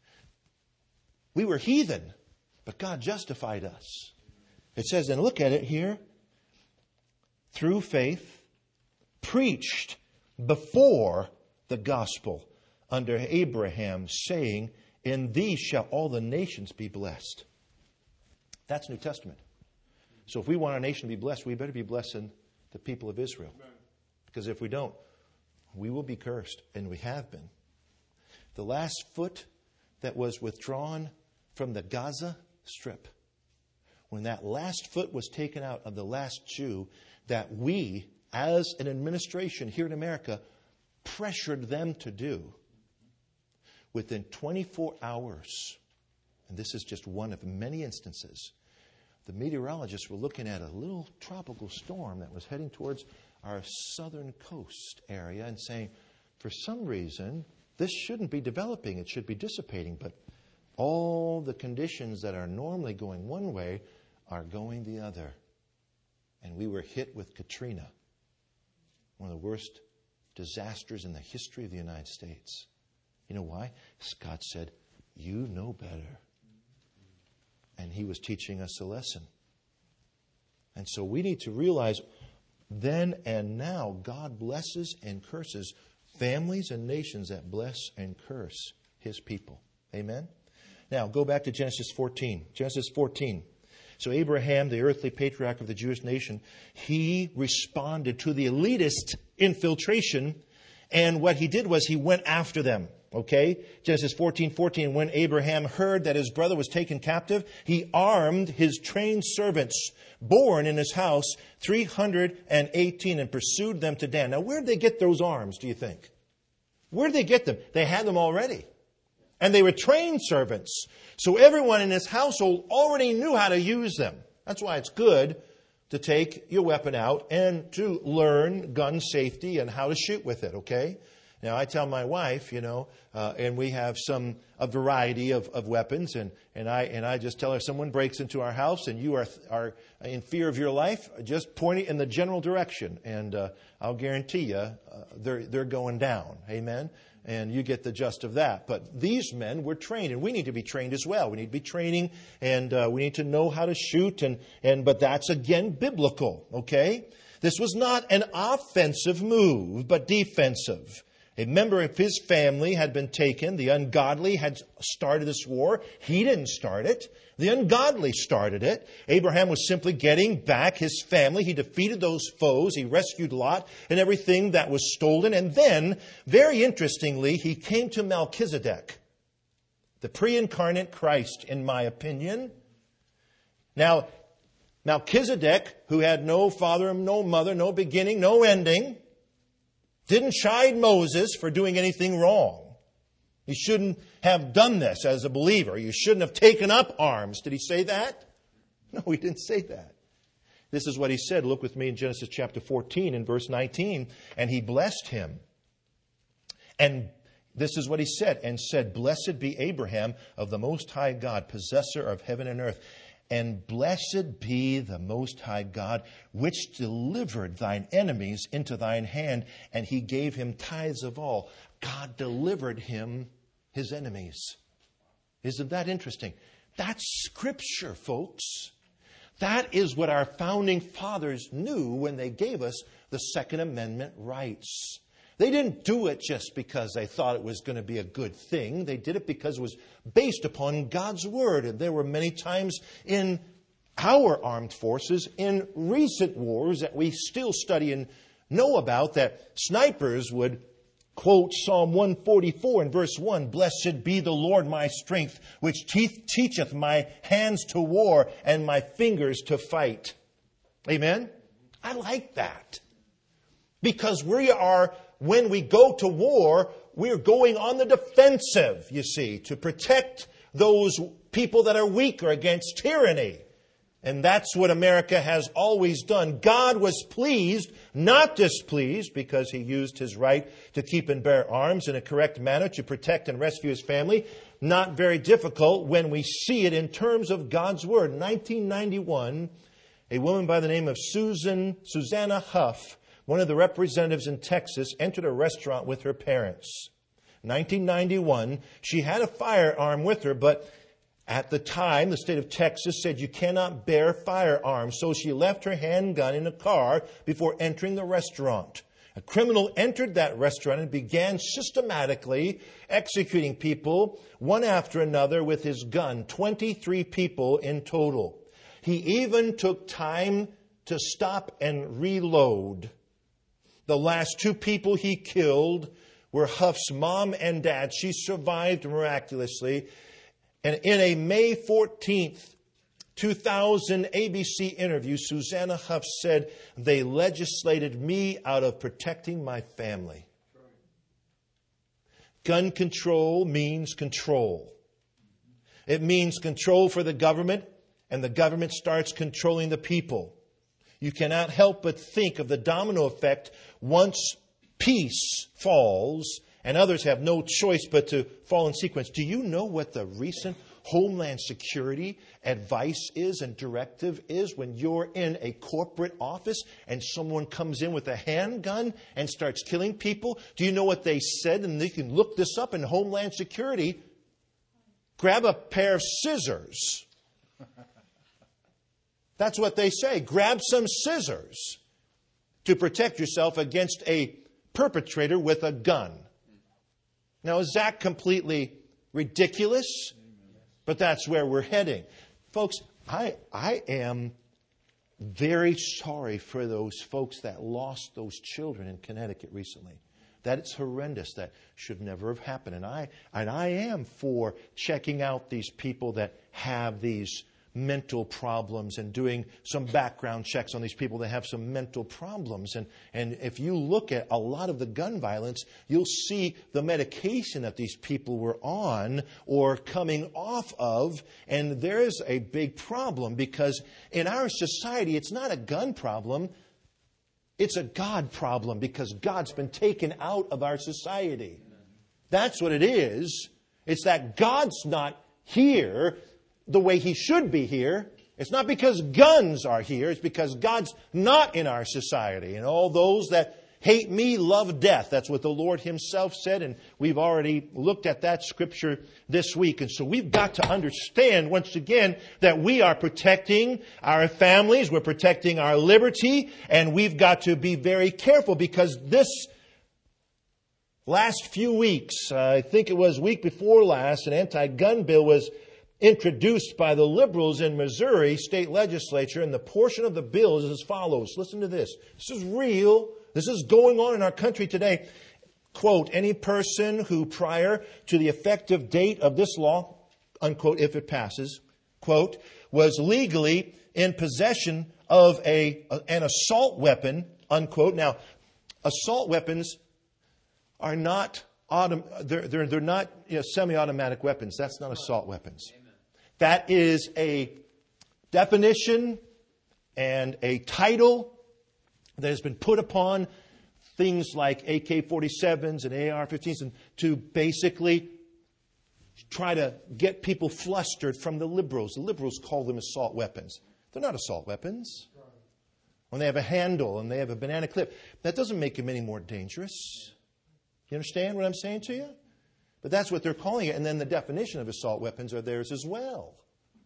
We were heathen, but God justified us. It says, and look at it here, through faith, preached before the gospel under Abraham, saying, in thee shall all the nations be blessed. That's New Testament. So if we want our nation to be blessed, we better be blessing the people of Israel. Because if we don't, we will be cursed, and we have been. The last foot that was withdrawn from the Gaza Strip, when that last foot was taken out of the last Jew, that we, as an administration here in America, pressured them to do, within twenty-four hours, and this is just one of many instances, the meteorologists were looking at a little tropical storm that was heading towards our southern coast area and saying, for some reason, this shouldn't be developing, it should be dissipating, but all the conditions that are normally going one way are going the other. And we were hit with Katrina, one of the worst disasters in the history of the United States. You know why? God said, you know better. And He was teaching us a lesson. And so we need to realize then and now God blesses and curses families and nations that bless and curse His people. Amen? Now, go back to Genesis fourteen. Genesis fourteen. So Abraham, the earthly patriarch of the Jewish nation, he responded to the elitist infiltration. And what he did was he went after them. Okay? Genesis fourteen fourteen. When Abraham heard that his brother was taken captive, he armed his trained servants, born in his house, three hundred eighteen, and pursued them to Dan. Now, where did they get those arms, do you think? Where did they get them? They had them already. And they were trained servants. So everyone in his household already knew how to use them. That's why it's good to take your weapon out and to learn gun safety and how to shoot with it, okay? Now, I tell my wife, you know, uh, and we have some a variety of, of weapons, and, and I and I just tell her, if someone breaks into our house and you are are in fear of your life, just point it in the general direction, and uh, I'll guarantee you uh, they're they're going down. Amen. And you get the gist of that. But these men were trained, and we need to be trained as well. We need to be training, and uh, we need to know how to shoot. And, and but that's, again, biblical, okay? This was not an offensive move, but defensive. A member of his family had been taken. The ungodly had started this war. He didn't start it. The ungodly started it. Abraham was simply getting back his family. He defeated those foes. He rescued Lot and everything that was stolen. And then, very interestingly, he came to Melchizedek, the pre-incarnate Christ, in my opinion. Now, Melchizedek, who had no father, no mother, no beginning, no ending, didn't chide Moses for doing anything wrong. You shouldn't have done this as a believer. You shouldn't have taken up arms. Did he say that? No, he didn't say that. This is what he said. Look with me in Genesis chapter fourteen and verse nineteen. And he blessed him. And this is what he said. And said, blessed be Abraham of the Most High God, possessor of heaven and earth. And blessed be the Most High God, which delivered thine enemies into thine hand, and he gave him tithes of all. God delivered him his enemies. Isn't that interesting? That's Scripture, folks. That is what our founding fathers knew when they gave us the Second Amendment rights. They didn't do it just because they thought it was going to be a good thing. They did it because it was based upon God's Word. And there were many times in our armed forces, in recent wars that we still study and know about, that snipers would quote Psalm one forty-four in verse one, blessed be the Lord my strength, which te- teacheth my hands to war and my fingers to fight. Amen? I like that. Because we are, when we go to war, we're going on the defensive, you see, to protect those people that are weaker against tyranny. And that's what America has always done. God was pleased, not displeased, because He used His right to keep and bear arms in a correct manner to protect and rescue His family. Not very difficult when we see it in terms of God's Word. nineteen ninety-one, a woman by the name of Susan Susanna Huff, one of the representatives in Texas, entered a restaurant with her parents. nineteen ninety-one, she had a firearm with her, but at the time, the state of Texas said you cannot bear firearms. So she left her handgun in a car before entering the restaurant. A criminal entered that restaurant and began systematically executing people one after another with his gun. twenty-three people in total. He even took time to stop and reload. The last two people he killed were Huff's mom and dad. She survived miraculously. And in a May fourteenth, two thousand A B C interview, Susanna Huff said, "They legislated me out of protecting my family." Gun control means control. It means control for the government, and the government starts controlling the people. You cannot help but think of the domino effect once peace falls and others have no choice but to fall in sequence. Do you know what the recent Homeland Security advice is and directive is when you're in a corporate office and someone comes in with a handgun and starts killing people? Do you know what they said? And you can look this up in Homeland Security. Grab a pair of scissors. That's what they say. Grab some scissors to protect yourself against a perpetrator with a gun. Now, is that completely ridiculous? But that's where we're heading. Folks, I, I am very sorry for those folks that lost those children in Connecticut recently. That it's horrendous. That should never have happened. And I, and I am for checking out these people that have these mental problems and doing some background checks on these people that have some mental problems. And, and if you look at a lot of the gun violence, you'll see the medication that these people were on or coming off of. And there is a big problem because in our society, it's not a gun problem. It's a God problem because God's been taken out of our society. That's what it is. It's that God's not here the way He should be here. It's not because guns are here. It's because God's not in our society. And all those that hate me love death. That's what the Lord Himself said. And we've already looked at that scripture this week. And so we've got to understand once again that we are protecting our families. We're protecting our liberty. And we've got to be very careful because this last few weeks, uh, I think it was week before last, an anti-gun bill was introduced by the liberals in Missouri state legislature, and the portion of the bill is as follows. Listen to this. This is real. This is going on in our country today. Quote, any person who prior to the effective date of this law, unquote, if it passes, quote, was legally in possession of a an assault weapon, unquote. Now, assault weapons are not autom- they're, they're, they're not you know, semi-automatic weapons. That's not assault weapons. That is a definition and a title that has been put upon things like A K forty-sevens and A R fifteens and to basically try to get people flustered from the liberals. The liberals call them assault weapons. They're not assault weapons. When they have a handle and they have a banana clip, that doesn't make them any more dangerous. You understand what I'm saying to you? But that's what they're calling it. And then the definition of assault weapons are theirs as well.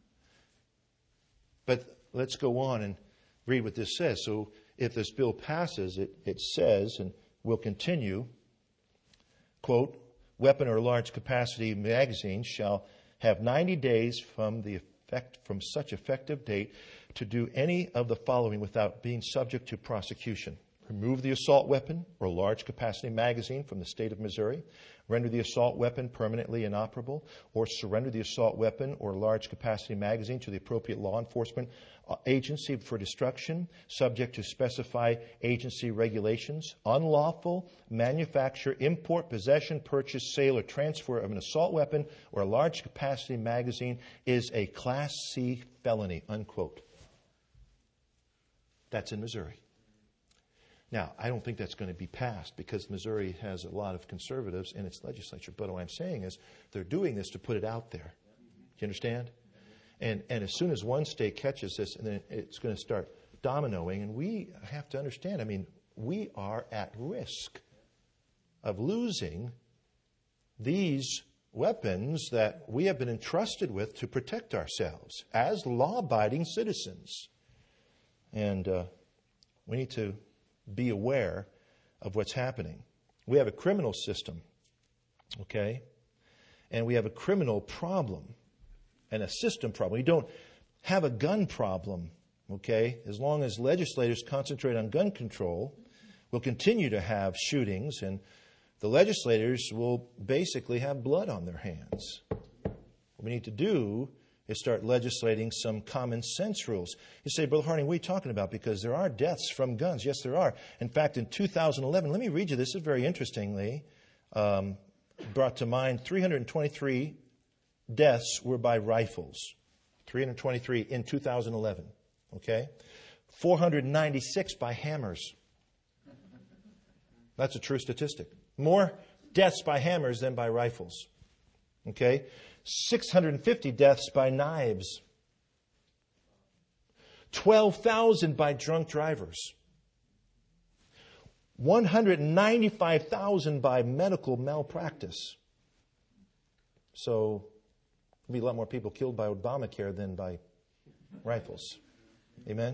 But let's go on and read what this says. So if this bill passes, it, it says, and we'll continue, quote, weapon or large capacity magazine shall have ninety days from the effect from such effective date to do any of the following without being subject to prosecution. Remove the assault weapon or large capacity magazine from the state of Missouri. Render the assault weapon permanently inoperable, or surrender the assault weapon or large capacity magazine to the appropriate law enforcement agency for destruction, subject to specified agency regulations. Unlawful manufacture, import, possession, purchase, sale, or transfer of an assault weapon or a large capacity magazine is a Class C felony, unquote. That's in Missouri. Now, I don't think that's going to be passed because Missouri has a lot of conservatives in its legislature. But what I'm saying is they're doing this to put it out there. Do you understand? And and as soon as one state catches this, and then it's going to start dominoing. And we have to understand, I mean, we are at risk of losing these weapons that we have been entrusted with to protect ourselves as law-abiding citizens. And uh, we need to be aware of what's happening. We have a criminal system, okay? And we have a criminal problem and a system problem. We don't have a gun problem, okay, as long as legislators concentrate on gun control, we'll continue to have shootings, and the legislators will basically have blood on their hands. What we need to do is start legislating some common sense rules. You say, Brother Harding, what are you talking about? Because there are deaths from guns. Yes, there are. In fact, in two thousand eleven, let me read you this. This is very interestingly um, brought to mind. three hundred twenty-three deaths were by rifles. three hundred twenty-three in two thousand eleven. Okay? four hundred ninety-six by hammers. That's a true statistic. More deaths by hammers than by rifles. Okay? six hundred fifty deaths by knives. twelve thousand by drunk drivers. one hundred ninety-five thousand by medical malpractice. So, there'll be a lot more people killed by Obamacare than by rifles. Amen?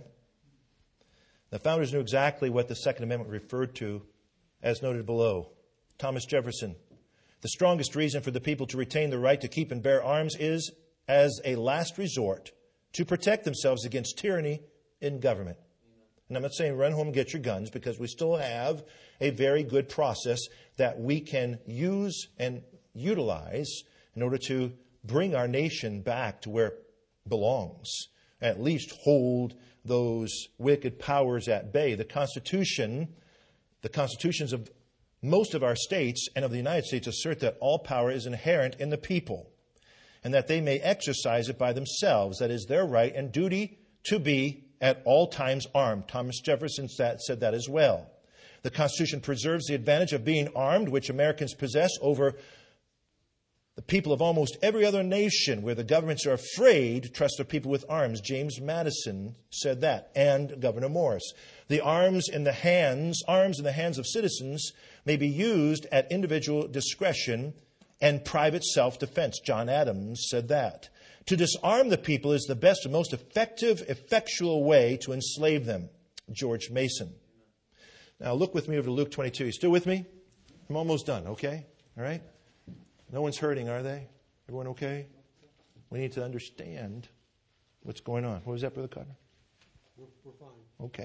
The founders knew exactly what the Second Amendment referred to, as noted below. Thomas Jefferson. The strongest reason for the people to retain the right to keep and bear arms is, as a last resort, to protect themselves against tyranny in government. And I'm not saying run home and get your guns, because we still have a very good process that we can use and utilize in order to bring our nation back to where it belongs. At least hold those wicked powers at bay. The Constitution, the constitutions of most of our states and of the United States assert that all power is inherent in the people and that they may exercise it by themselves. That is their right and duty to be at all times armed. Thomas Jefferson said that as well. The Constitution preserves the advantage of being armed, which Americans possess over the people of almost every other nation where the governments are afraid to trust their people with arms. James Madison said that, and Governor Morris. The arms in the hands, arms in the hands of citizens may be used at individual discretion and private self-defense. John Adams said that. To disarm the people is the best and most effective, effectual way to enslave them. George Mason. Now look with me over to Luke twenty-two. You still with me? I'm almost done, okay? All right? No one's hurting, are they? Everyone okay? We need to understand what's going on. What was that, Brother Cotner? We're, we're fine.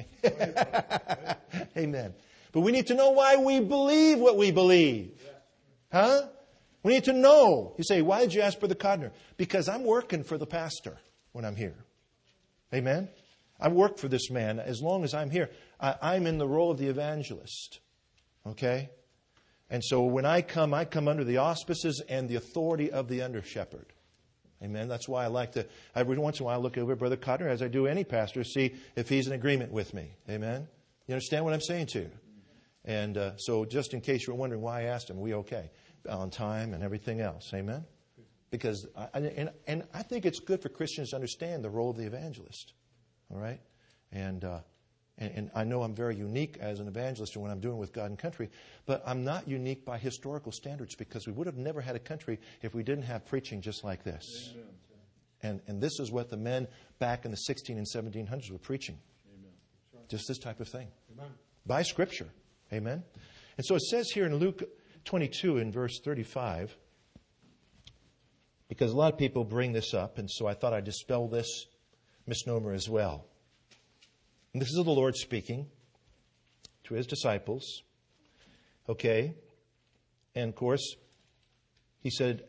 Okay. Amen. But we need to know why we believe what we believe. Huh? We need to know. You say, why did you ask Brother Codner? Because I'm working for the pastor when I'm here. Amen? I work for this man as long as I'm here. I, I'm in the role of the evangelist. Okay? And so when I come, I come under the auspices and the authority of the under shepherd. Amen. That's why I like to, every once in a while, look over at Brother Cotner, as I do any pastor, see if he's in agreement with me. Amen. You understand what I'm saying to you? And uh, so just in case you were wondering why I asked him, are we okay? On time and everything else. Amen. Because, I, and, and I think it's good for Christians to understand the role of the evangelist. All right? And, uh, and, and I know I'm very unique as an evangelist in what I'm doing with God and country, but I'm not unique by historical standards, because we would have never had a country if we didn't have preaching just like this. Amen. And, and this is what the men back in the sixteen and seventeen hundreds were preaching. Amen. Just this type of thing. Amen. By Scripture. Amen. And so it says here in Luke twenty-two in verse thirty-five, because a lot of people bring this up, and so I thought I'd dispel this misnomer as well. And this is the Lord speaking to His disciples. Okay. And of course, He said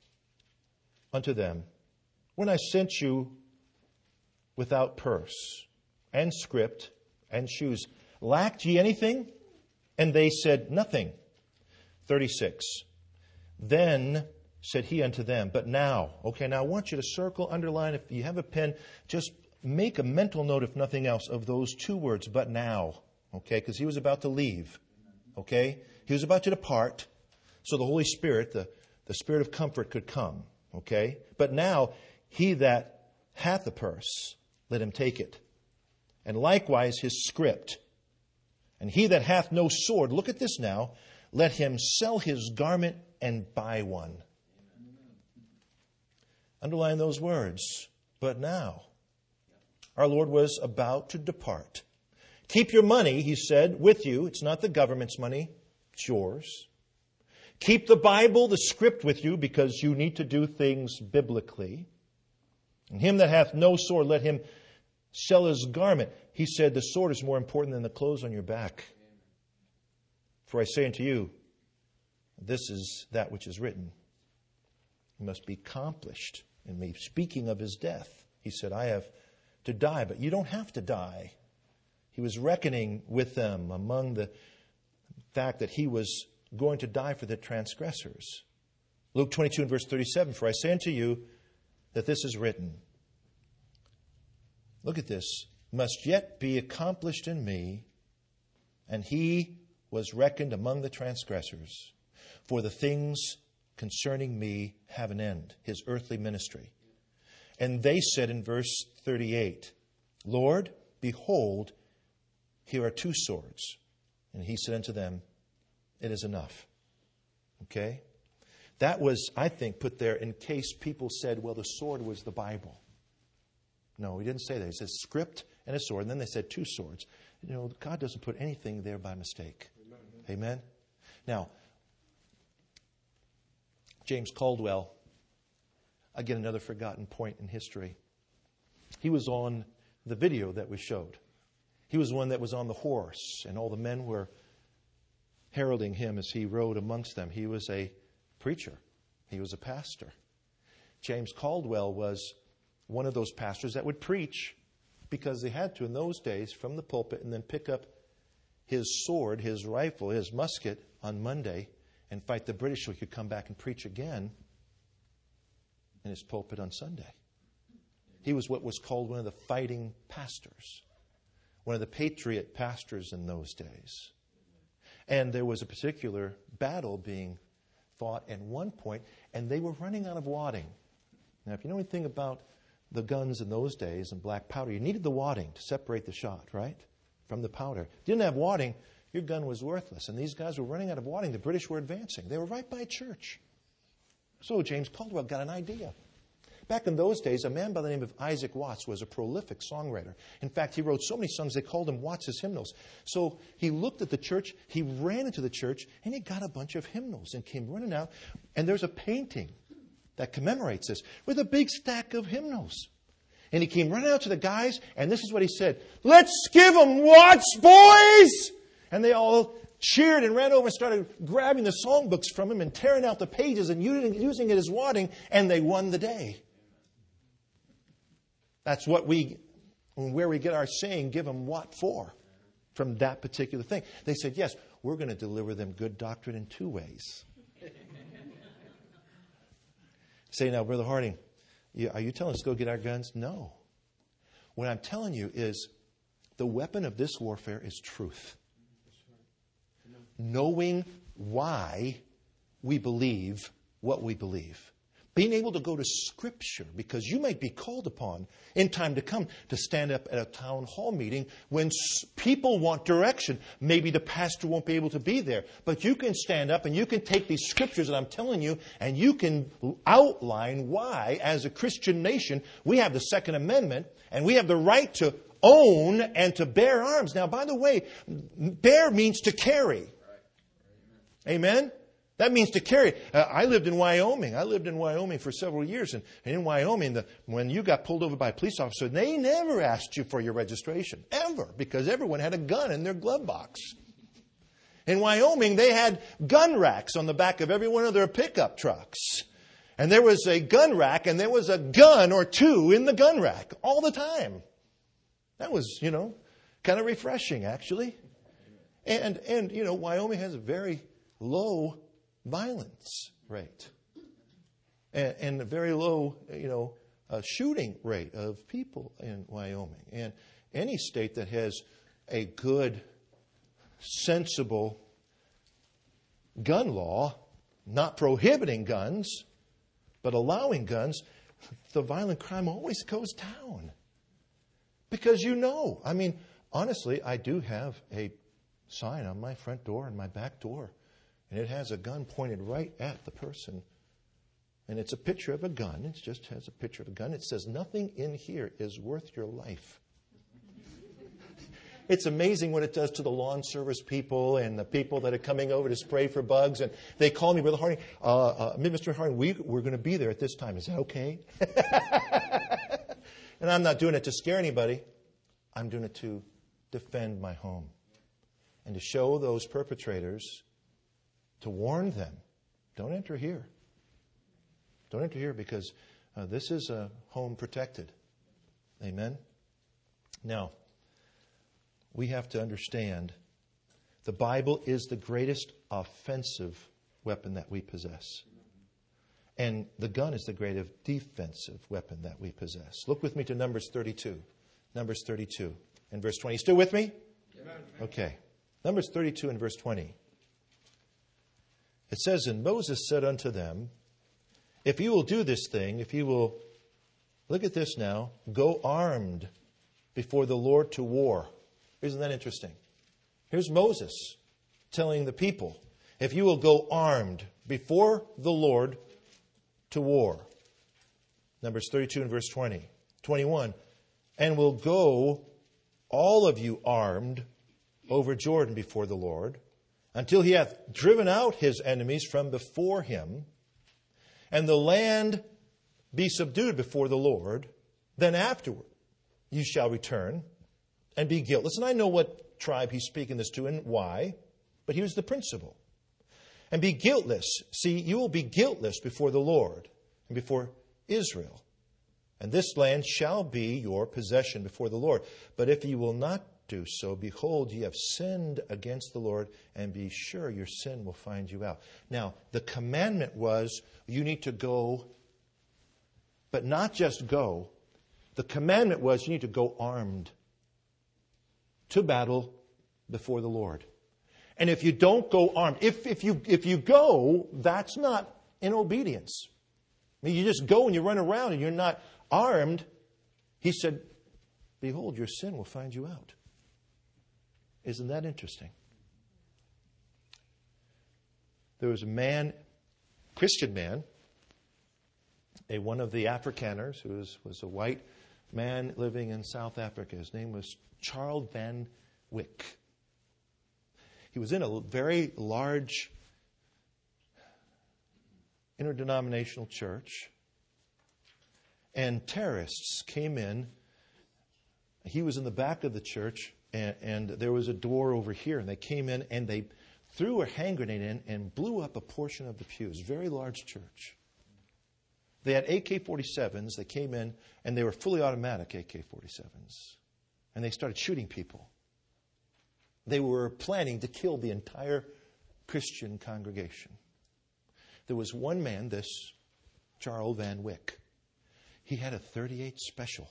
unto them, when I sent you without purse and script and shoes, lacked ye anything? And they said, nothing. thirty-six. Then said He unto them, but now. Okay, now I want you to circle, underline. If you have a pen, just make a mental note, if nothing else, of those two words, but now. Okay, because He was about to leave. Okay? He was about to depart, so the Holy Spirit, the, the Spirit of comfort, could come. Okay? But now, he that hath the purse, let him take it. And likewise his script. And he that hath no sword, look at this now, let him sell his garment and buy one. Underline those words. But now, our Lord was about to depart. Keep your money, He said, with you. It's not the government's money. It's yours. Keep the Bible, the script with you, because you need to do things biblically. And him that hath no sword, let him sell his garment. He said the sword is more important than the clothes on your back. For I say unto you, this is that which is written. It must be accomplished in me. Speaking of his death, he said, I have to die, but you don't have to die. He was reckoning with them among the fact that he was going to die for the transgressors. Luke twenty-two and verse thirty-seven, for I say unto you that this is written. Look at this. Must yet be accomplished in me, and he was reckoned among the transgressors. For the things concerning me have an end, his earthly ministry. And they said in verse thirty-eight, Lord, behold, here are two swords. And he said unto them, it is enough. Okay? That was, I think, put there in case people said, well, the sword was the Bible. No, he didn't say that. He said script and a sword. And then they said two swords. You know, God doesn't put anything there by mistake. Amen? Amen? Now, James Caldwell, again, another forgotten point in history. He was on the video that we showed. He was one that was on the horse, and all the men were heralding him as he rode amongst them. He was a preacher. He was a pastor. James Caldwell was one of those pastors that would preach because they had to in those days from the pulpit and then pick up his sword, his rifle, his musket on Monday and fight the British so he could come back and preach again in his pulpit on Sunday. He was what was called one of the fighting pastors, one of the patriot pastors in those days. And there was a particular battle being fought at one point, and they were running out of wadding. Now, if you know anything about the guns in those days and black powder, you needed the wadding to separate the shot, right, from the powder. If you didn't have wadding, your gun was worthless. And these guys were running out of wadding. The British were advancing. They were right by church. So James Caldwell got an idea. Back in those days, a man by the name of Isaac Watts was a prolific songwriter. In fact, he wrote so many songs, they called him Watts' hymnals. So he looked at the church, he ran into the church, and he got a bunch of hymnals and came running out. And there's a painting that commemorates this with a big stack of hymnals. And he came running out to the guys, and this is what he said, let's give them Watts, boys! And they all cheered and ran over and started grabbing the songbooks from him and tearing out the pages and using it as wadding, and they won the day. That's what we, where we get our saying, give them what for, from that particular thing. They said, yes, we're going to deliver them good doctrine in two ways. Say now, Brother Harding, are you telling us to go get our guns? No. What I'm telling you is the weapon of this warfare is truth. Knowing why we believe what we believe. Being able to go to Scripture, because you might be called upon in time to come to stand up at a town hall meeting when people want direction. Maybe the pastor won't be able to be there, but you can stand up and you can take these Scriptures that I'm telling you and you can outline why, as a Christian nation, we have the Second Amendment and we have the right to own and to bear arms. Now, by the way, bear means to carry. Amen? That means to carry. Uh, I lived in Wyoming. I lived in Wyoming for several years. And, and in Wyoming, the, when you got pulled over by a police officer, they never asked you for your registration. Ever. Because everyone had a gun in their glove box. In Wyoming, they had gun racks on the back of every one of their pickup trucks. And there was a gun rack and there was a gun or two in the gun rack all the time. That was, you know, kind of refreshing, actually. And, and you know, Wyoming has a very low violence rate and, and a very low, you know, uh, shooting rate of people in Wyoming. And any state that has a good, sensible gun law, not prohibiting guns, but allowing guns, the violent crime always goes down. Because you know, I mean, honestly, I do have a sign on my front door and my back door. And it has a gun pointed right at the person. And it's a picture of a gun. It just has a picture of a gun. It says, nothing in here is worth your life. It's amazing what it does to the lawn service people and the people that are coming over to spray for bugs. And they call me, Brother Harding, uh, uh, Mister Harding, we, we're going to be there at this time. Is that okay? And I'm not doing it to scare anybody. I'm doing it to defend my home. And to show those perpetrators, to warn them, don't enter here. Don't enter here because uh, this is a home protected. Amen? Now, we have to understand the Bible is the greatest offensive weapon that we possess. And the gun is the greatest defensive weapon that we possess. Look with me to Numbers thirty-two. Numbers thirty-two and verse twenty. You still with me? Okay. Numbers thirty-two and verse twenty. It says, and Moses said unto them, if you will do this thing, if you will, look at this now, go armed before the Lord to war. Isn't that interesting? Here's Moses telling the people, if you will go armed before the Lord to war. Numbers thirty-two and verse twenty. twenty-one. And will go, all of you armed, over Jordan before the Lord, until he hath driven out his enemies from before him, and the land be subdued before the Lord. Then afterward you shall return and be guiltless. And I know what tribe he's speaking this to and why, but here's the principle. And be guiltless. See, you will be guiltless before the Lord and before Israel. And this land shall be your possession before the Lord. But if you will not do so, behold, ye have sinned against the Lord, and be sure your sin will find you out. Now, the commandment was you need to go, but not just go. The commandment was you need to go armed to battle before the Lord. And if you don't go armed, if, if, you, if you go, that's not in obedience. I mean, you just go and you run around and you're not armed. He said, behold, your sin will find you out. Isn't that interesting? There was a man, Christian man, a one of the Afrikaners, who was, was a white man living in South Africa. His name was Charles Van Wyk. He was in a very large interdenominational church, and terrorists came in. He was in the back of the church, and, and there was a door over here, and they came in and they threw a hand grenade in and blew up a portion of the pews. Very large church. They had A K forty-sevens. They came in, and they were fully automatic A K forty-sevens. And they started shooting people. They were planning to kill the entire Christian congregation. There was one man, this Charles Van Wyk. He had a thirty-eight special.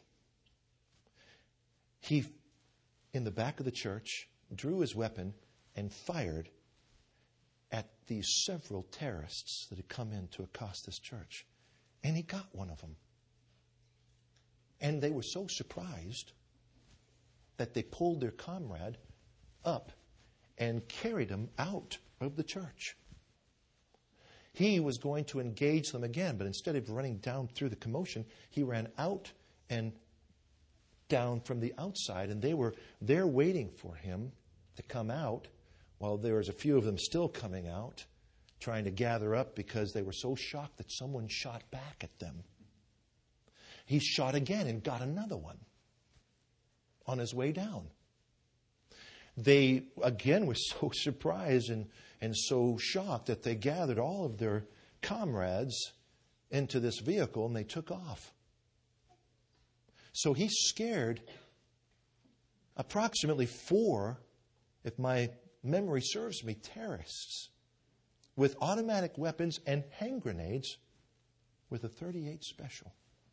He, in the back of the church, drew his weapon and fired at these several terrorists that had come in to accost this church. And he got one of them. And they were so surprised that they pulled their comrade up and carried him out of the church. He was going to engage them again, but instead of running down through the commotion, he ran out and down from the outside, and they were there waiting for him to come out, while there was a few of them still coming out, trying to gather up because they were so shocked that someone shot back at them. He shot again and got another one on his way down. They, again, were so surprised and, and so shocked that they gathered all of their comrades into this vehicle and they took off. So he scared approximately four, if my memory serves me, terrorists with automatic weapons and hand grenades with a thirty-eight special.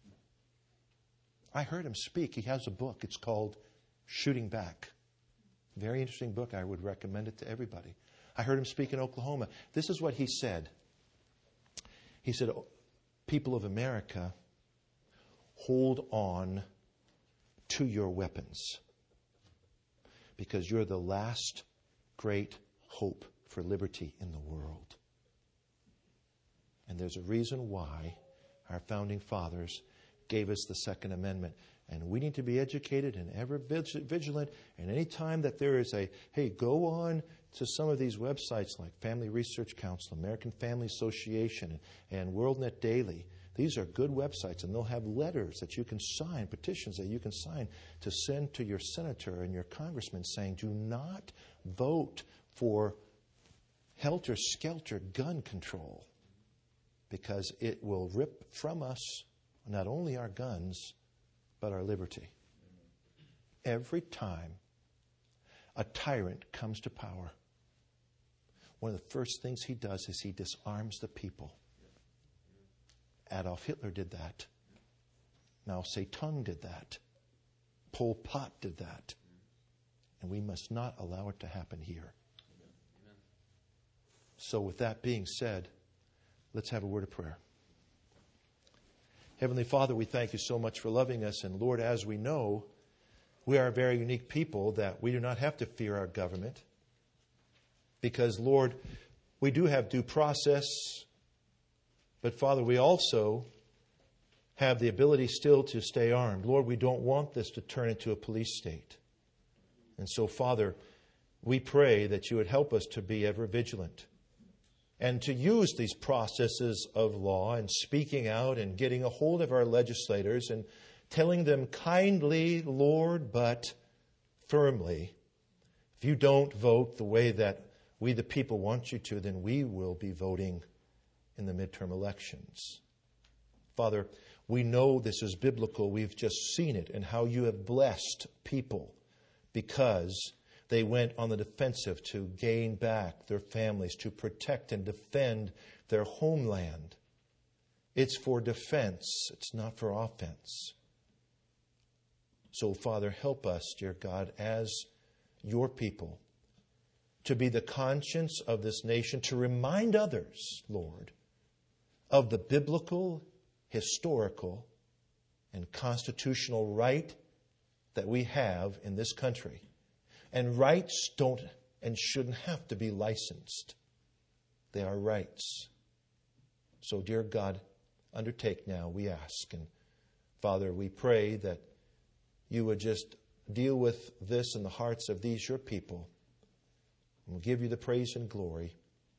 I heard him speak. He has a book. It's called Shooting Back. Very interesting book. I would recommend it to everybody. I heard him speak in Oklahoma. This is what he said. He said, people of America, hold on to your weapons, because you're the last great hope for liberty in the world. And there's a reason why our founding fathers gave us the Second Amendment. And we need to be educated and ever vigilant. And any time that there is a, hey, go on to some of these websites like Family Research Council, American Family Association, and WorldNet Daily. These are good websites, and they'll have letters that you can sign, petitions that you can sign to send to your senator and your congressman saying, do not vote for helter-skelter gun control, because it will rip from us not only our guns, but our liberty. Every time a tyrant comes to power, one of the first things he does is he disarms the people. Adolf Hitler did that. Mao Zedong did that. Pol Pot did that. And we must not allow it to happen here. Amen. So with that being said, let's have a word of prayer. Heavenly Father, we thank you so much for loving us. And Lord, as we know, we are a very unique people that we do not have to fear our government. Because, Lord, we do have due process. But, Father, we also have the ability still to stay armed. Lord, we don't want this to turn into a police state. And so, Father, we pray that you would help us to be ever vigilant and to use these processes of law and speaking out and getting a hold of our legislators and telling them kindly, Lord, but firmly, if you don't vote the way that we the people want you to, then we will be voting in the midterm elections. Father, we know this is biblical. We've just seen it and how you have blessed people because they went on the defensive to gain back their families, to protect and defend their homeland. It's for defense. It's not for offense. So, Father, help us, dear God, as your people, to be the conscience of this nation, to remind others, Lord, of the biblical, historical, and constitutional right that we have in this country. And rights don't and shouldn't have to be licensed. They are rights. So, dear God, undertake now, we ask. And Father, we pray that you would just deal with this in the hearts of these your people. And we'll give you the praise and glory.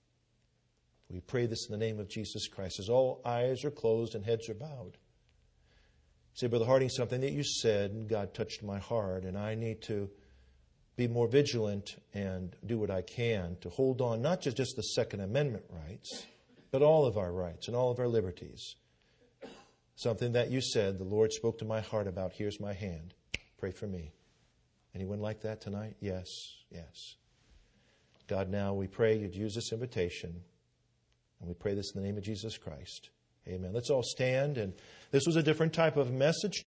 We pray this in the name of Jesus Christ. As all eyes are closed and heads are bowed. Say, Brother Harding, something that you said, God touched my heart, and I need to be more vigilant and do what I can to hold on, not just, just the Second Amendment rights, but all of our rights and all of our liberties. Something that you said, the Lord spoke to my heart about, here's my hand. Pray for me. Anyone like that tonight? Yes, yes. God, now we pray you'd use this invitation. And we pray this in the name of Jesus Christ. Amen. Let's all stand. And this was a different type of message.